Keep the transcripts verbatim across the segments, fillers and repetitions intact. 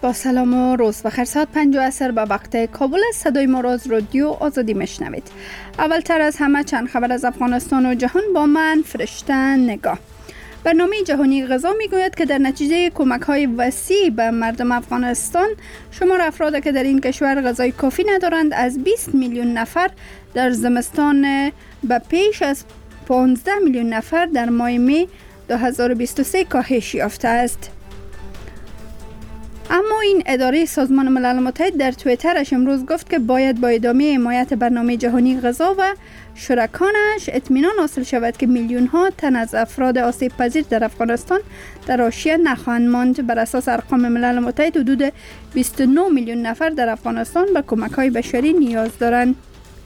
با سلام و روز بخیر. ساعت پنج و عصر به وقت کابل است. صدای ما را از رادیو آزادی میشنوید. اولتر از همه چند خبر از افغانستان و جهان با من فرشته نگاه. برنامه جهانی غذا میگوید که در نتیجه کمک‌های وسیع به مردم افغانستان، شمار افرادی که در این کشور غذای کافی ندارند از بیست میلیون نفر در زمستان به پیش از پانزده میلیون نفر در ماه می دو هزار و بیست و سه کاهش یافته است. اما این اداره سازمان ملل متحد در توییترش امروز گفت که باید با ادامه حمایت برنامه جهانی غذا و شرکانش اطمینان حاصل شود که میلیون ها تن از افراد آسیب پذیر در افغانستان در حاشیه نخواهند ماند. بر اساس ارقام ملل متحد حدود بیست و نه میلیون نفر در افغانستان به کمک‌های بشری نیاز دارند.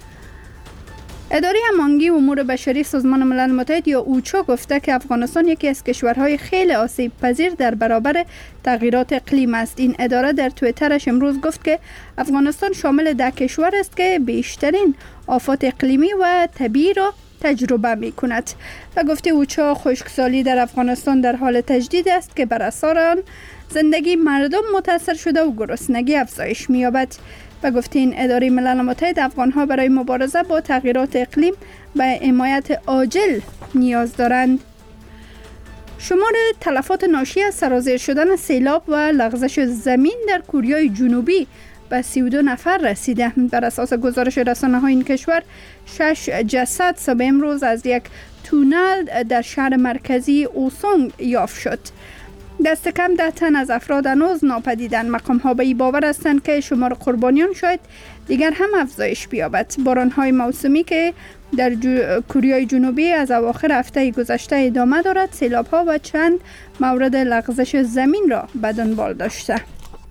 اداره هماهنگی امور بشری سازمان ملل متحد یا اوچا گفته که افغانستان یکی از کشورهای خیلی آسیب پذیر در برابر تغییرات اقلیم است. این اداره در توییترش امروز گفت که افغانستان شامل ده کشور است که بیشترین آفات اقلیمی و طبیعی را تجربه می کند و گفته اوچا خشکسالی در افغانستان در حال تجدید است که بر اثر آن زندگی مردم متاثر شده و گرسنگی افزایش می یابد. و گفته این اداره ملل متحد افغانها برای مبارزه با تغییرات اقلیم و حمایت عاجل نیاز دارند. شمار تلفات ناشی از سرازیر شدن سیلاب و لغزش زمین در کره جنوبی به سی و دو نفر رسیده. بر اساس گزارش رسانه‌های این کشور، شش جسد صبح امروز از یک تونل در شهر مرکزی اوسونگ یافت شد. دست کم ده تن از افراد هنوز ناپدیدند. مقام‌ها به این باور هستند که شمار قربانیان شاید دیگر هم افزایش بیابد. باران‌های موسمی که در جو... کره جنوبی از اواخر هفته گذشته ادامه دارد، سیلاب‌ها و چند مورد لغزش زمین را به دنبال داشته.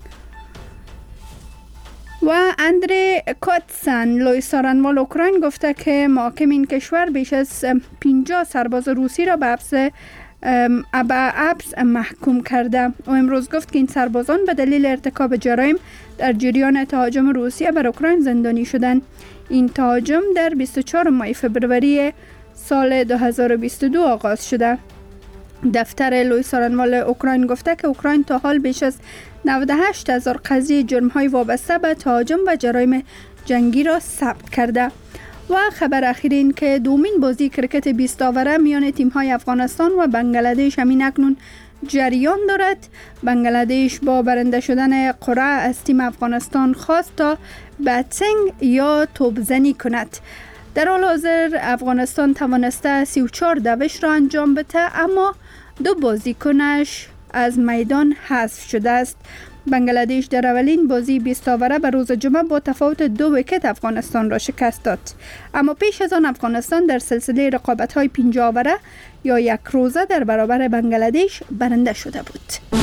و اندری کاتسن، لوی سارنوال اوکراین، گفته که محاکم این کشور بیش از پنجاه سرباز روسی را به حبس ابا ابس محکوم کرده. و امروز گفت که این سربازان به دلیل ارتکاب جرایم در جریان تهاجم روسیه بر اوکراین زندانی شدند. این تهاجم در بیست و چهارم ماه فوریه سال دو هزار و بیست و دو آغاز شده. دفتر لوی سارنوال اوکراین گفته که اوکراین تا حال بیش از نود و هشت هزار قضیه جرم‌های وابسته به تهاجم و جرایم جنگی را ثبت کرده. و خبر اخیر این که دومین بازی کرکت بیست آوره میان تیم‌های افغانستان و بنگلادش همین اکنون جریان دارد. بنگلادش با برنده شدن قرعه از تیم افغانستان خواست تا بتینگ یا توپزنی کند. در حال حاضر افغانستان توانسته سی و چهار دوش را انجام بده، اما دو بازیکنش از میدان حذف شده است. بنگلادش در اولین بازی بیست آوره به روز جمعه با تفاوت دو ویکت افغانستان را شکست داد. اما پیش از آن افغانستان در سلسله رقابت‌های پنجاه آوره یا یک روزه در برابر بنگلادش برنده شده بود.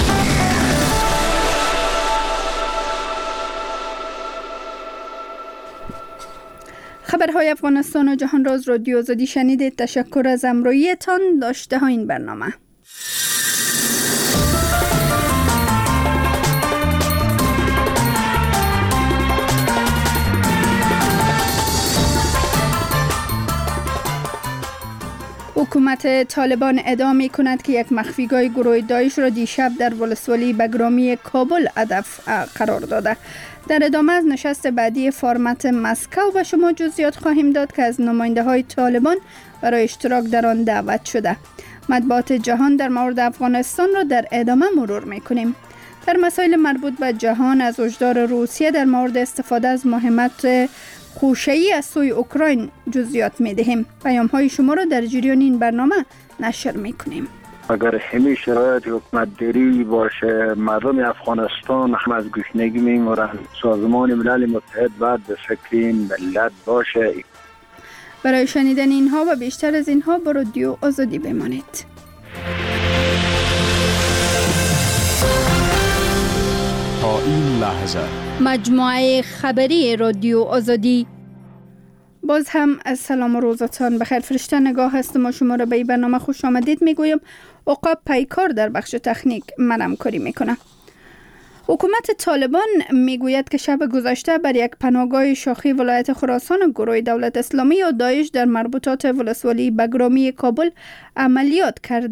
خبرهای افغانستان و جهان را از رادیو آزادی شنیدید. تشکر از همراهیتان. داشته ها این برنامه. حکومت طالبان ادعا می کند که یک مخفیگاه گروه داعش را دیشب در ولسوالی بگرامی کابل هدف قرار داده. در ادامه از نشست بعدی فرمت مسکو و شما جزئیات خواهیم داد که از نماینده های طالبان برای اشتراک در آن دعوت شده. مطبوعات جهان در مورد افغانستان را در ادامه مرور می کنیم. در مسائل مربوط به جهان از هشدار روسیه در مورد استفاده از مهمت خوشه‌ای از سوی اوکراین جزئیات می دهیم. پیام های شما را در جریان این برنامه نشر می کنیم. اگر همین شرایط حکومتداری باشه، مردم افغانستان هم از گشنگی میمیرند. سازمان ملل متحد باید به فکر ملت باشه. برای شنیدن اینها و بیشتر از اینها با رادیو آزادی بمانید. تا این لحظه مجموعه خبری رادیو آزادی. باز هم از سلام و روزتان بخیر. فرشته نگاه هستم و شما را به این برنامه خوش آمدید میگویم. عقاب پیکار در بخش تکنیک من همکاری میکنه. حکومت طالبان میگوید که شب گذشته بر یک پناهگاه شاخی ولایت خراسان گروه دولت اسلامی یا داعش در مربوطات ولسوالی بگرامی کابل عملیات کرده.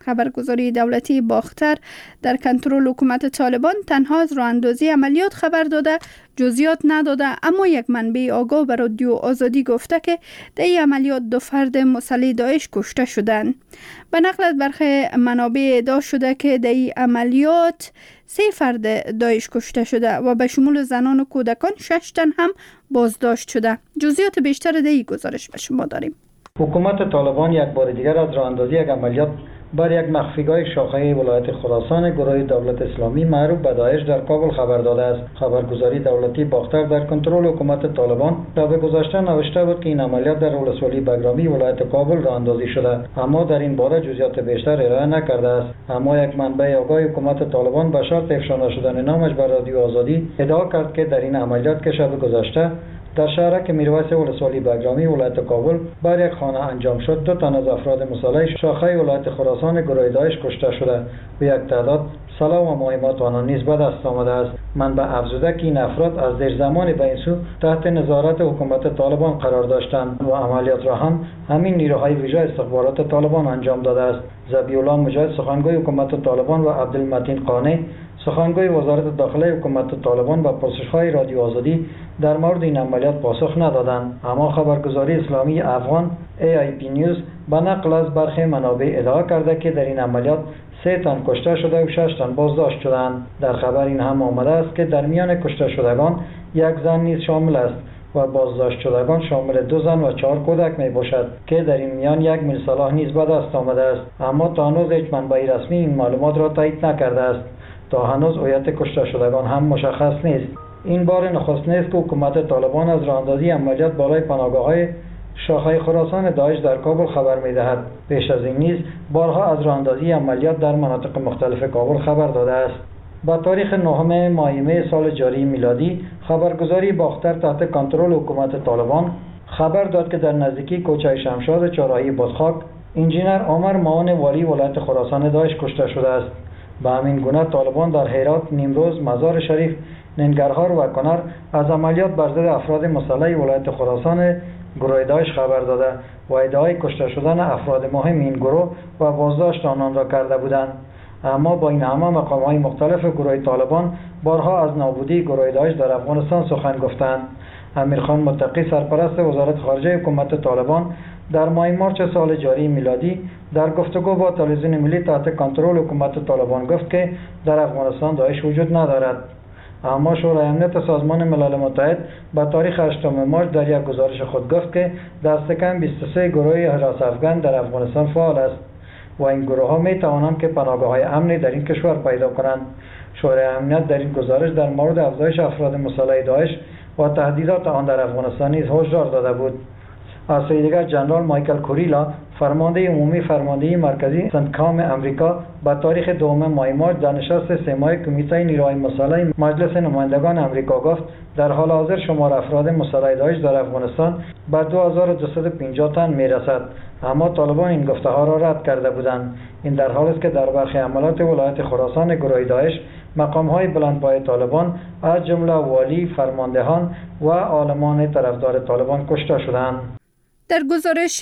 خبرگزاری دولتی باختر در کنترل حکومت طالبان تنها از راه اندازی عملیات خبر داده، جزئیات نداده، اما یک منبع آگاه به رادیو آزادی گفته که در این عملیات دو فرد مسلح داعش کشته شدند. به نقل از برخی منابع ادعا شده که در این عملیات سه فرد داعش کشته شده و به شمول زنان و کودکان شش تن هم بازداشت شده. جزئیات بیشتر در این گزارش به شما داریم. حکومت طالبان یک بار دیگر از راه اندازی یک عملیات بر یک مخفیگاه شاخه ولایت خراسان گروه دولت اسلامی معروف به داعش در کابل خبر داده است. خبرگزاری دولتی باختر در کنترل حکومت طالبان شب گذشته نوشته بود که این عملیات در ولسوالی بگرامی ولایت کابل راه اندازی شده، اما در این باره جزئیات بیشتر ارائه نکرده است. اما یک منبع آگاه حکومت طالبان به شرط افشا نشدن نامش بر رادیو آزادی ادعا کرد که در این عملیات که شب گذشته در شهرک میرویس ولسوالی بگرامی ولایت کابل بر یک خانه انجام شد، دو تن از افراد مسلح شاخه ولایت خراسان گروه داعش کشته شده و یک تعداد سلاح و مهمات آنها نیز به دست آمده است. منبع افزوده که این افراد از دیر زمان به این سو تحت نظارت حکومت طالبان قرار داشتند و عملیات را هم همین نیروهای ویژه استخبارات طالبان انجام داده است. ذبیح الله مجاهد سخنگوی حکومت طالبان و عبدالمتین قانی سخنگوی وزارت داخله حکومت طالبان با پرسش‌های رادیو آزادی در مورد این عملیات پاسخ ندادند، اما خبرگزاری اسلامی افغان ای آی پی نیوز به نقل از برخی منابع ادعا کرده که در این عملیات سه تن کشته شده و شش تن بازداشت شدند. در خبر این هم آمده است که در میان کشته شدگان یک زن نیز شامل است و بازداشت شدگان شامل دو زن و چهار کودک می باشد که در این میان یک میل سلاح نیز به دست آمده است، اما تا هنوز هیچ منبع رسمی این معلومات را تایید نکرده است. تا هنوز هویت کشته شدگان هم مشخص نیست. این بار نخست نیست که حکومت طالبان از راه اندازی عملیات بالای پناهگاه‌های شاخه خراسان داعش در کابل خبر می‌دهد. پیش از این نیز بارها از راه اندازی عملیات در مناطق مختلف کابل خبر داده است. با تاریخ نهم ماه می سال جاری میلادی خبرگزاری باختر تحت کنترل حکومت طالبان خبر داد که در نزدیکی کوچه شمشاد چهارراهی بادخاک انجینر عمر معاون والی ولایت خراسان داعش کشته شده است. به همین گونه طالبان در هرات، نیمروز، مزار شریف، ننگرهار و کنر از عملیات بر ضد افراد مسلح ولایت خراسان گروه داعش خبر داده و ادعای کشته شدن افراد مهم این گروه و بازداشت آنان را کرده بودند. اما با این همه مقام‌های مختلف گروه طالبان بارها از نابودی گروه داعش در افغانستان سخن گفتند. امیرخان متقی سرپرست وزارت خارجه حکومت طالبان در ماه مارس سال جاری میلادی در گفتگو با تلویزیون ملی تحت کنترل حکومت طالبان گفت که در افغانستان داعش وجود ندارد. اما شورای امنیت سازمان ملل متحد با تاریخ هشتم مارس در یک گزارش خود گفت که دست کم بیست و سه گروه حراس افغان در افغانستان فعال است و این گروه ها می توانند که پناهگاه‌های امنی در این کشور پیدا کنند. شورای امنیت در این گزارش در مورد افزایش افراد مسلح داعش و تهدیدات آن در افغانستان نیز هشدار داده بود. از سوی دیگر جنرال مایکل کوریلا فرمانده عمومی فرماندهی مرکزی سنتکام امریکا با تاریخ دوم ماه مارس در نشست سه ماهه کمیته نیروهای مسلح مجلس نمایندگان امریکا گفت در حال حاضر شمار افراد مسلح داعش در افغانستان به دو هزار و دویست و پنجاه تن میرسد، اما طالبان این گفته ها را رد کرده بودند. این در حالی است که در برخی عملیات ولایت خراسان گروه داعش مقام های بلندپایه طالبان از جمله والی، فرماندهان و عالمان طرفدار طالبان کشته شدند. در گزارش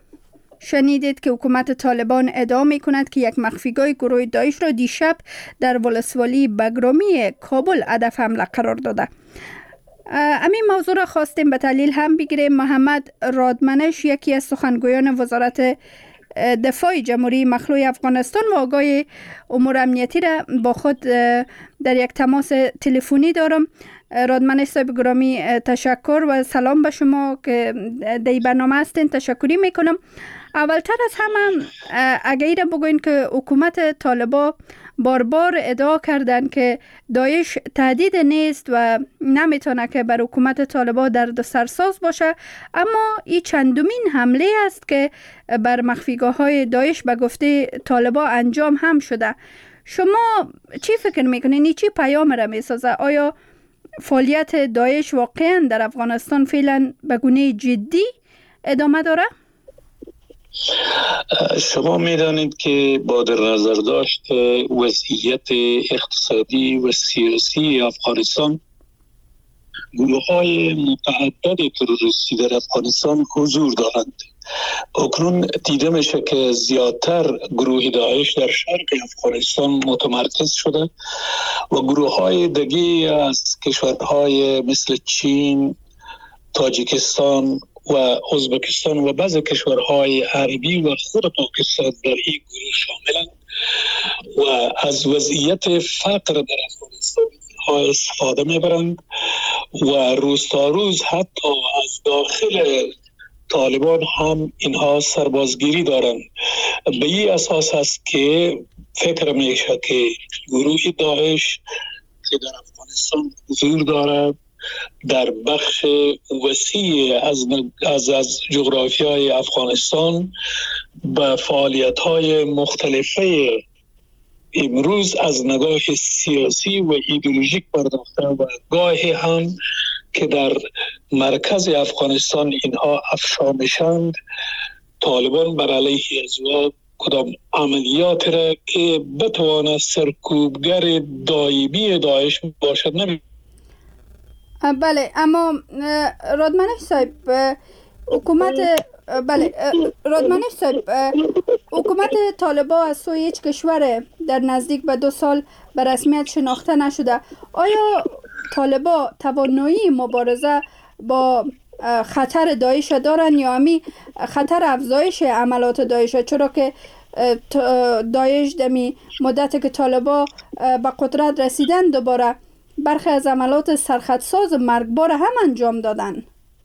شنیدید که حکومت طالبان ادعا می کند که یک مخفیگاه گروه داعش را دیشب در ولسوالی بگرامی کابل هدف حمله قرار داده. همین موضوع را خواستیم به تحلیل هم بگیریم. محمد رادمنش یکی از سخنگویان وزارت دفاع جمهوری مخلوع افغانستان و آگاه امور امنیتی را با خود در یک تماس تلفنی دارم. رادمنش صاحب گرامی تشکر و سلام به شما که در این برنامه هستین. تشکری میکنم. اولتر از همه اگر بگوین که حکومت طالبان بار بار ادعا کردن که داعش تهدید نیست و نمیتونه که بر حکومت طالبان درد سرساز باشه، اما این چندمین حمله است که بر مخفیگاه های داعش به گفته طالبان انجام هم شده. شما چی فکر میکنین؟ این چی پیام را میسازه؟ آیا فعالیت داعش واقعا در افغانستان فعلا به گونه جدی ادامه داره؟ شما میدانید که با در نظر داشت وضعیت اقتصادی و سیاسی افغانستان گروه های متعدد تروریستی در افغانستان حضور دارند اکنون دیده میشه که زیادتر گروه داعش در شرق افغانستان متمرکز شده و گروه های دیگه از کشورهای مثل چین، تاجیکستان و ازبکستان و بعضی کشورهای عربی و خود پاکستان در این گروه شاملند و از وضعیت فقر در افغانستان ها استفاده میبرند و روز تا روز حتی از داخل طالبان هم اینها سربازگیری دارند. به این اساس است که فکر میشه که گروه داعش که در افغانستان حضور دارد در بخش وسیع از از, از جغرافیای افغانستان به فعالیت‌های مختلفه امروز از نگاه سیاسی و ایدئولوژیک پرداخته و گاهی هم که در مرکز افغانستان اینها افشا میشند طالبان بر علیه ازوا کدام عملیات را که بتواند سرکوبگر دایمی داعش باشد نمی. بله، اما رادمنش صاحب حکومت بله رادمنش صاحب حکومت طالبان از سوی هیچ کشور در نزدیک به دو سال به رسمیت شناخته نشده. آیا طالبان توانایی مبارزه با خطر داعش دارن یا همی خطر افزایش عملات داعش؟ چرا که داعش دمی مدت که طالبان به قدرت رسیدن دوباره برخی از عملات سرخطساز مرگبار هم انجام دادن.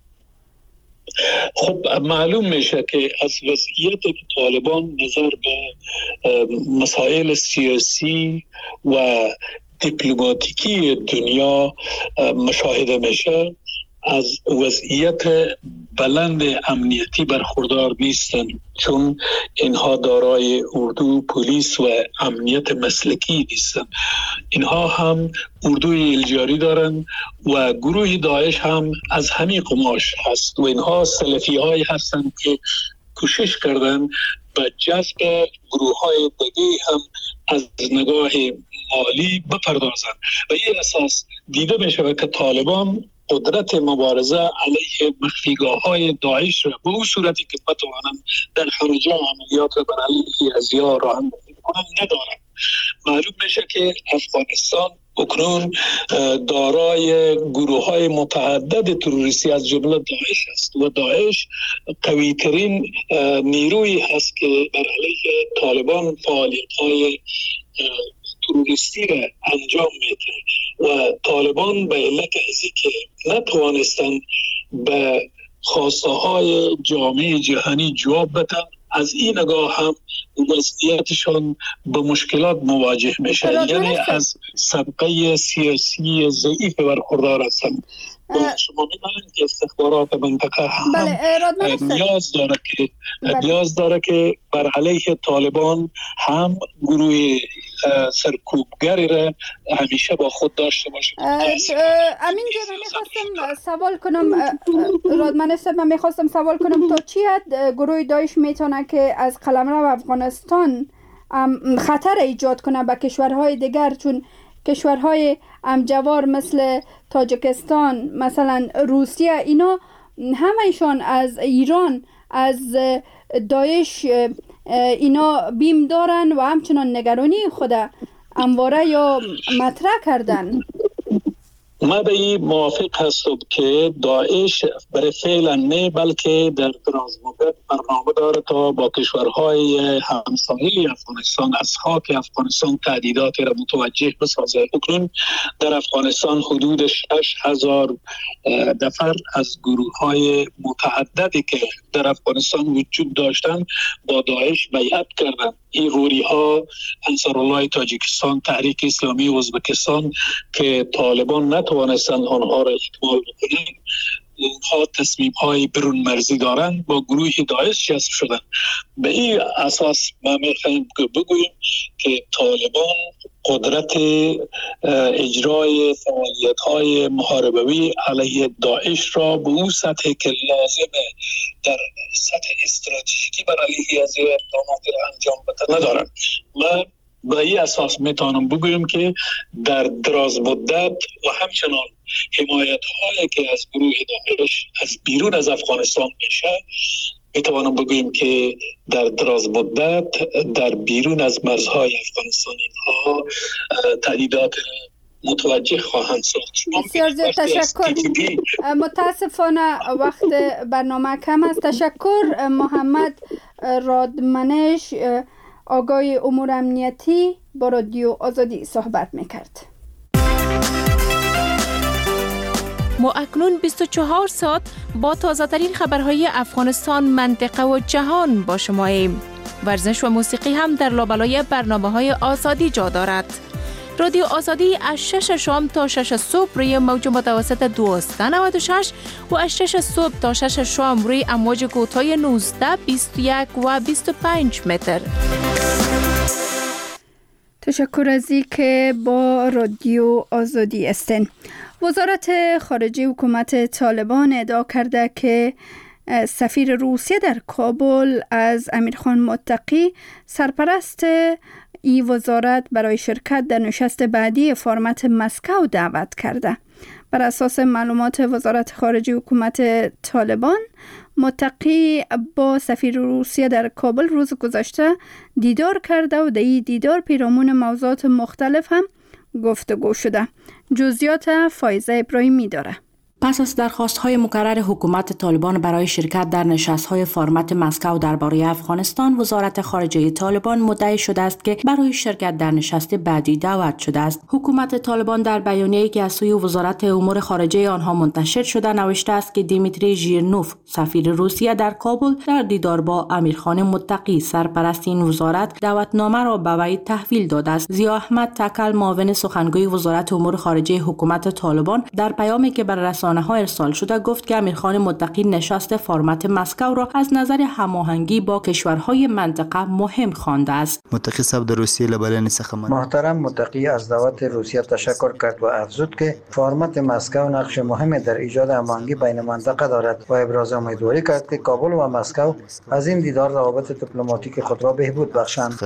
خب معلوم میشه که از وضعیت که طالبان نظر به مسائل سیاسی و دیپلماتیکی دنیا مشاهده میشه از وضعیت بلند امنیتی برخوردار نیستند، چون اینها دارای اردو، پلیس و امنیت مسلکی نیستند. اینها هم اردوی الجاری دارند و گروه داعش هم از همین قماش هست و اینها سلفی های هستند که کوشش کردند به جذب گروه های دیگه هم از نگاه مالی بپردازند و این اساس دیده می شود که طالبان قدرت مبارزه علیه مخفیگاه های داعش را به اون صورتی که بتوانند در خارج عملیات را بر علیه ازیا راه اندازی کنند ندارند. معلوم میشه که افغانستان اکنون دارای گروه های متعدد تروریستی از جمله داعش است و داعش قوی ترین نیروی هست که بر علیه طالبان فعالیت های تروریستی را انجام میده و طالبان به علت ازی که نتوانستند به خواسته های جامعه جهانی جواب بدن از این نگاه هم وضعیتشان به مشکلات مواجه میشه، یعنی از سابقه سیاسی ضعیف برخوردار هستند. شما می‌دانید که استخبارات منطقه هم بله، نیاز داره که بله. نیاز داره که بر علیه طالبان هم گروه سرکوبگری را همیشه با خود داشته باشه. امین جان، میخواستم سوال کنم رادمنش صاحب، من میخواستم سوال کنم تا چی حد گروه داعش میتونه که از قلمرو افغانستان خطر ایجاد کنه به کشورهای دیگر، چون کشورهای همجوار مثل تاجیکستان، مثلا روسیه، اینا همه‌شان از ایران، از داعش اینا بیم دارن و همچنان نگرانی خود همواره یا مطرح کردن. ما به این موافق هستم که داعش برای فعلا نه بلکه در دراز مدت برنامه داره تا با کشورهای همسایه افغانستان از خاک افغانستان تهدیدات را متوجه بسازه. اکنون در افغانستان حدود شش هزار نفر از گروه های متعددی که در افغانستان وجود داشتن با داعش بیعت کردن. این غوری ها انصارالله تاجیکستان، تحریک اسلامی ازبکستان که طالبان نتوانستند آنها را اکمال بکنند، اونها تصمیم های برون مرزی دارند، با گروه داعش جذب شدن. به این اساس ما میخوایم که بگوییم که طالبان قدرت اجرای فعالیت های محاربوی علیه داعش را به اون سطح که لازمه در سطح استراتژیکی بر علیه از اقدامات انجام بده ندارند. ما به این اساس میتونم بگویم که در دراز مدت و همچنان حمایت هایی که از گروه داعش از بیرون از افغانستان میشه میتوانم بگویم که در دراز مدت در بیرون از مرزهای افغانستان اینها تهدیدات متوجه خواهند شد. بسیار زیاد تشکر. متاسفانه وقت برنامه کم است. تشکر. محمد رادمنش، آگاه امور امنیتی، با رادیو آزادی صحبت میکرد. ما اکنون بیست و چهار ساعت با تازه ترین خبرهای افغانستان، منطقه و جهان با شماییم. ورزش و موسیقی هم در لابلای برنامه‌های آزادی جا دارد. رادیو آزادی از شش شام تا شش صبح روی موج متوسط دویست و نود و شش و از شش صبح تا شش شام روی امواج کوتاه نوزده، بیست و یک و بیست و پنج متر. تشکر از اینکه با رادیو آزادی هستین. وزارت خارجه حکومت طالبان ادعا کرده که سفیر روسیه در کابل از امیرخان متقی، سرپرست این وزارت، برای شرکت در نشست بعدی فرمت مسکو دعوت کرده. بر اساس معلومات وزارت خارجه حکومت طالبان، متقی با سفیر روسیه در کابل روز گذشته دیدار کرده و در این دیدار پیرامون موضوعات مختلف هم گفتگو شده. جزئیات فایزه ابراهیمی داره. پس از درخواست‌های مکرر حکومت طالبان برای شرکت در نشست‌های فرمت مسکو درباره افغانستان، وزارت خارجه طالبان مدعی شده است که برای شرکت در نشست بعدی دعوت شده است. حکومت طالبان در بیانیه‌ای که از سوی وزارت امور خارجه آنها منتشر شده نوشته است که دیمیتری ژیرنوف، سفیر روسیه در کابل، در دیدار با امیرخان متقی، سرپرست این وزارت، دعوتنامه را به وی تحویل داده است. ضیا احمد تکل، معاون سخنگوی وزارت امور خارجه حکومت طالبان، در پیامی که بر رسانه‌ها ارسال شده گفت که امیرخان متقی نشست فرمت مسکو را از نظر هماهنگی با کشورهای منطقه مهم خوانده است. متقی صاحب در روسیه لبلن سخن محترم متقی از دعوت روسیه تشکر کرد و افزود که فرمت مسکو نقش مهمی در ایجاد هماهنگی بین منطقه دارد و ابراز امیدواری کرد که کابل و مسکو از این دیدار روابط دیپلماتیک خود را بهبود بخشند.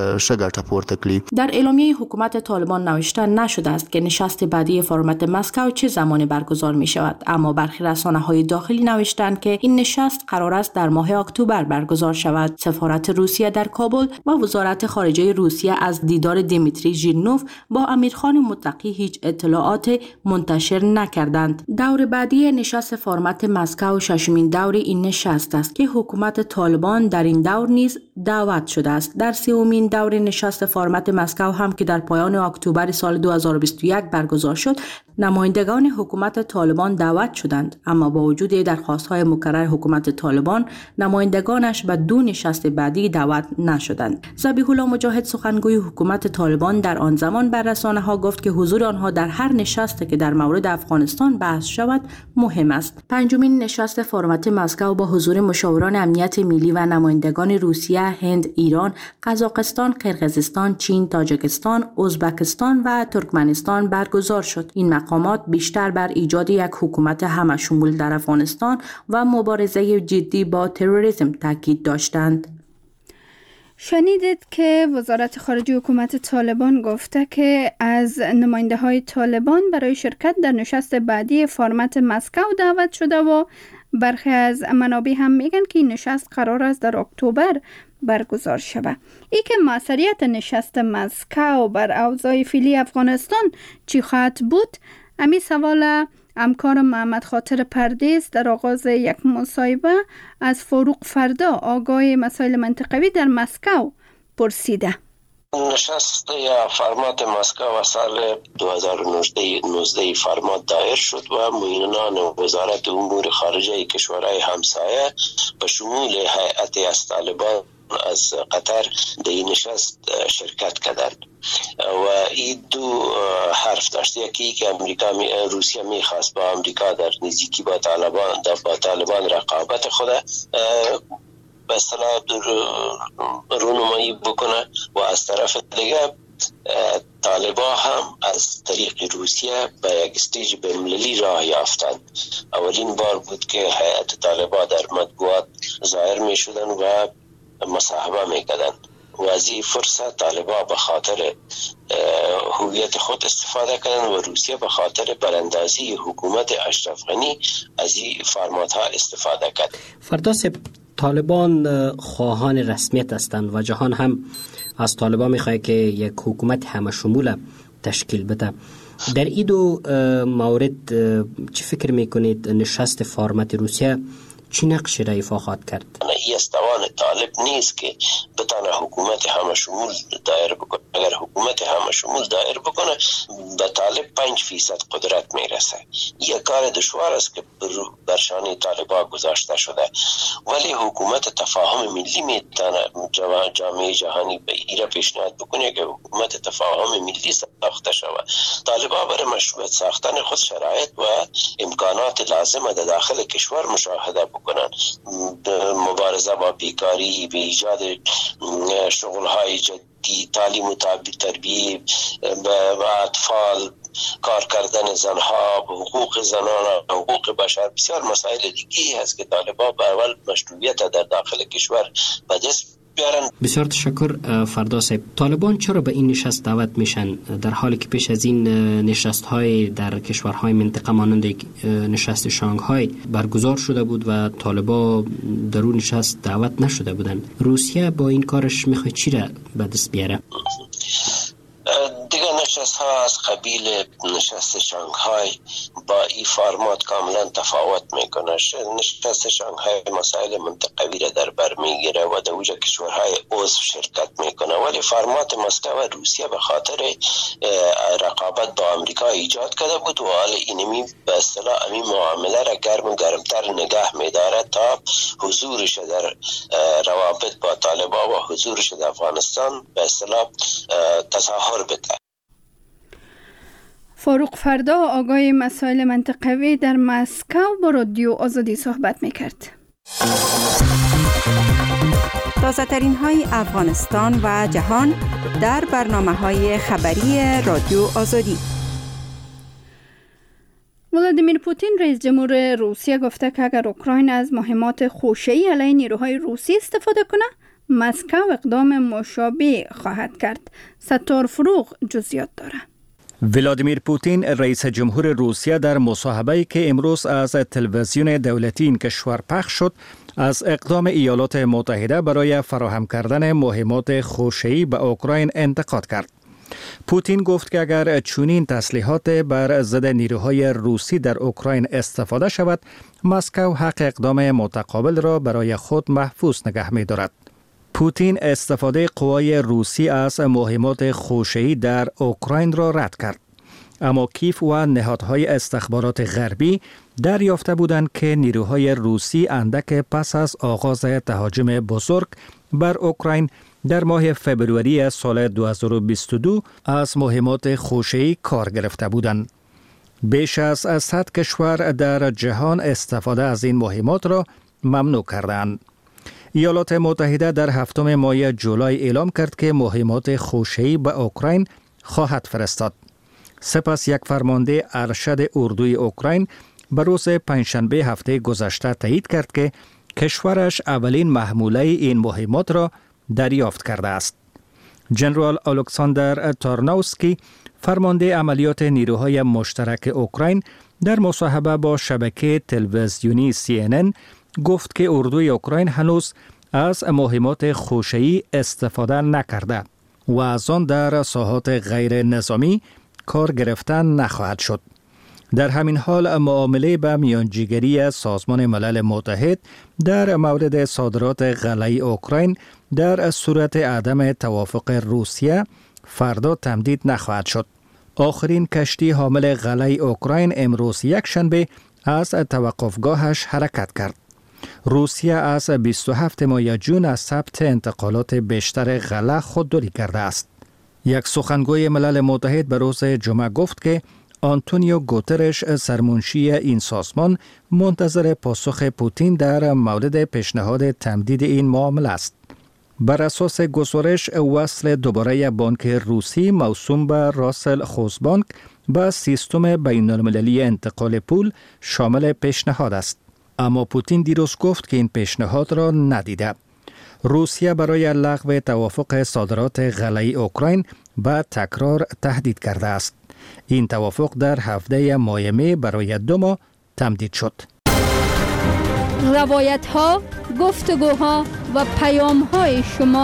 در اعلامیه حکومت طالبان نوشته نشده است که نشست بعدی فرمت مسکو چه زمانی برگزار می شود، اما برخی رسانه‌های داخلی نوشتند که این نشست قرار است در ماه اکتبر برگزار شود. سفارت روسیه در کابل و وزارت خارجه روسیه از دیدار دیمیتری ژیرنوف با امیرخان متقی هیچ اطلاعات منتشر نکردند. دور بعدی نشست فرمت مسکو ششمین دور این نشست است که حکومت طالبان در این دور نیز دعوت شده است. در سومین دور نشست فرمت مسکو هم که در پایان اکتبر سال دو هزار و بیست و یک برگزار شد، نمایندگان حکومت طالبان دعوت شدند، اما با وجود درخواست‌های مکرر حکومت طالبان، نمایندگانش به دو نشست بعدی دعوت نشدند. ذبیح الله مجاهد، سخنگوی حکومت طالبان، در آن زمان بر رسانه‌ها گفت که حضور آنها در هر نشستی که در مورد افغانستان بحث شود مهم است. پنجمین نشست فرمت مسکو با حضور مشاوران امنیت ملی و نمایندگان روسیه، هند، ایران، قزاقستان، قرقیزستان، چین، تاجیکستان، ازبکستان و ترکمنستان برگزار شد. این مقامات بیشتر بر ایجاد یک حکومت همشمول در افغانستان و مبارزه جدی با تروریسم تاکید داشتند. شنیدید که وزارت خارجه حکومت طالبان گفته که از نماینده های طالبان برای شرکت در نشست بعدی فرمت مسکو دعوت شده و برخی از منابع هم میگن که این نشست قرار است در اکتبر برگزار شود. ای که موثریت نشست مسکو بر اوضاع فعلی افغانستان چی خواهد بود؟ امی سوال همکار محمد خاطر پردیس در آغاز یک مصاحبه از فاروق فردا، آگاه مسائل منطقوی در مسکو، پرسیده. نشست یا فرمات مسکو و سال دو هزار و نوزده فرمات دایر شد و معینان وزارت امور خارجه کشورهای همسایه به شمول هیئت از طالبان از قطر در این نشست شرکت کردند و این دو حرف داشت. یکی که امریکا می روسیه میخواست با امریکا در نزدیکی با طالبان در با طالبان رقابت خود به اصطلاح رونمایی بکنه و از طرف دیگه طالبان هم از طریق روسیه به یک استیج بین‌المللی راه یافتند. اولین بار بود که هیئت طالبان در مطبوعات ظاهر می شدن و مصاحبه می کردن و از این فرصت طالبان به خاطر هویت خود استفاده کردن و روسیه به خاطر براندازی حکومت اشرف غنی از این فرمات ها استفاده کرد. فرداس طالبان خواهان رسمیت هستند و جهان هم از طالبان میخواد که یک حکومت همه شمول تشکیل بده. در این دو مورد چی فکر میکنید نشست فرمت روسیه چی نقشی را ایفا خواهد کرد؟ این استوان طالب نیست که بتانه حکومت همه شمول دایر بکنه. اگر حکومت همه شمول دایر بکنه به طالب پنج فیصد قدرت میرسه. یک کار دشوار است که برشانی طالبا گذاشته شده، ولی حکومت تفاهم ملی میتونه جامعه جهانی به ایره پیشنهاد بکنه که حکومت تفاهم ملی ساخته شود. طالبا برای مشروعیت ساختن خود شرایط و امکانات لازم در داخل کشور مشاهده بکنن. مبارزه با بیکاری، به ایجاد شغل‌های جدی، تعلیم و تربیت و اطفال، کار کردن زنها، حقوق زنان، حقوق بشر، بسیار مسائل دیگی هست که طالبان به اول مشروعیت در داخل کشور به دست بیارن. بسیار تشکر فردا صاحب. طالبان چرا به این نشست دعوت میشن در حالی که پیش از این نشست های در کشورهای منطقه مانند نشست شانگهای برگزار شده بود و طالبان در اون نشست دعوت نشده بودن؟ روسیه با این کارش میخواد چی را به دست بیاره؟ دیگر نشست ها از قبیل نشست شانگهای با این فرمات کاملا تفاوت میکنه. نشست شانگهای مسائل منطقوی را در بر میگیره و در اوجه کشورهای عضو شرکت میکنه، ولی فرمات مسکو و روسیه به خاطر رقابت با امریکا ایجاد کرده بود و حال اینمی به اصطلاح این معامله را گرم و گرمتر نگه میداره تا حضورش در روابط با طالبان و حضورش در افغانستان به اصطلاح تظاهر بده. فاروق فردا آگاه مسائل منطقوی در مسکو با رادیو آزادی صحبت میکرد. تازه ترین های افغانستان و جهان در برنامه های خبری رادیو آزادی. ولادیمیر پوتین رئیس جمهور روسیه گفته که اگر اوکراین از مهمات خوشه‌ای علیه نیروهای روسی استفاده کنه، مسکو اقدام مشابه خواهد کرد. ستار فروغ جزئیات داره. ولادیمیر پوتین رئیس جمهور روسیه در مصاحبه‌ای که امروز از تلویزیون دولتی این کشور پخش شد از اقدام ایالات متحده برای فراهم کردن مهمات خوشه‌ای به اوکراین انتقاد کرد. پوتین گفت که اگر چنین تسلیحات بر ضد نیروهای روسی در اوکراین استفاده شود، مسکو حق اقدام متقابل را برای خود محفوظ نگه می‌دارد. پوتین استفاده قوای روسی از مهمات خوشه‌ای در اوکراین را رد کرد. اما کیف و نهادهای استخبارات غربی دریافته بودند که نیروهای روسی اندک پس از آغاز تهاجم بزرگ بر اوکراین در ماه فبروری سال دو هزار و بیست و دو از مهمات خوشه‌ای کار گرفته بودند. بیش از صد کشور در جهان استفاده از این مهمات را ممنوع کردند. ایالات متحده در هفتم ماه جولای اعلام کرد که مهمات خوشه‌ای به اوکراین خواهد فرستاد. سپس یک فرمانده ارشد اردوی اوکراین به روز پنجشنبه هفته گذشته تایید کرد که کشورش اولین محموله این مهمات را دریافت کرده است. جنرال الکساندر تارنووسکی، فرمانده عملیات نیروهای مشترک اوکراین، در مصاحبه با شبکه تلویزیونی سی ان ان گفت که اردوی اوکراین هنوز از مهمات خوشه‌ای استفاده نکرده و از آن در ساحات غیر نظامی کار گرفتن نخواهد شد. در همین حال معامله به میانجیگری سازمان ملل متحد در مورد صادرات غله اوکراین در صورت عدم توافق روسیه فردا تمدید نخواهد شد. آخرین کشتی حامل غله اوکراین امروز یک شنبه از توقفگاهش حرکت کرد. روسیه از بیست و هفتم ماه جون از ثبت انتقالات بیشتر غله خودداری کرده است. یک سخنگوی ملل متحد به روز جمعه گفت که آنتونیو گوترش، سرمنشی این سازمان، منتظر پاسخ پوتین در مورد پیشنهاد تمدید این معامله است. بر اساس گزارش، وصل دوباره بانک روسی موسوم به راسل خوزبانک به سیستم بین المللی انتقال پول شامل پیشنهاد است. اما پوتین دیروز گفت که این پیشنهاد را ندیده. روسیه برای لغو توافق صادرات غله اوکراین به تکرار تهدید کرده است. این توافق در هفته مای می برای دو ماه تمدید شد. روایت ها، گفتگوها و پیام های شما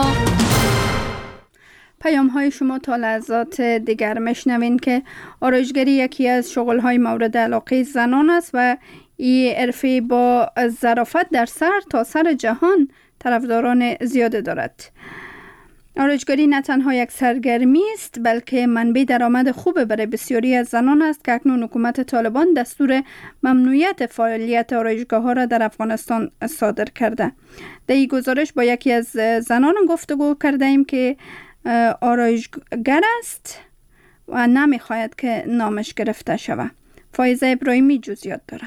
پیام های شما تا لحظات دیگر میشنوین که آرایشگری یکی از شغل های مورد علاقه زنان است و این حرفه با ظرافت در سر تا سر جهان طرفداران زیاد دارد. آرایشگری نه تنها یک سرگرمی است بلکه منبع درآمد خوب برای بسیاری از زنان است که اکنون حکومت طالبان دستور ممنوعیت فعالیت آرایشگاه ها را در افغانستان صادر کرده. در این گزارش با یکی از زنان گفتگو کرده ایم که آرایشگر است و نمیخواید که نامش گرفته شود. فایزه ابراهیمی جزئیات داره.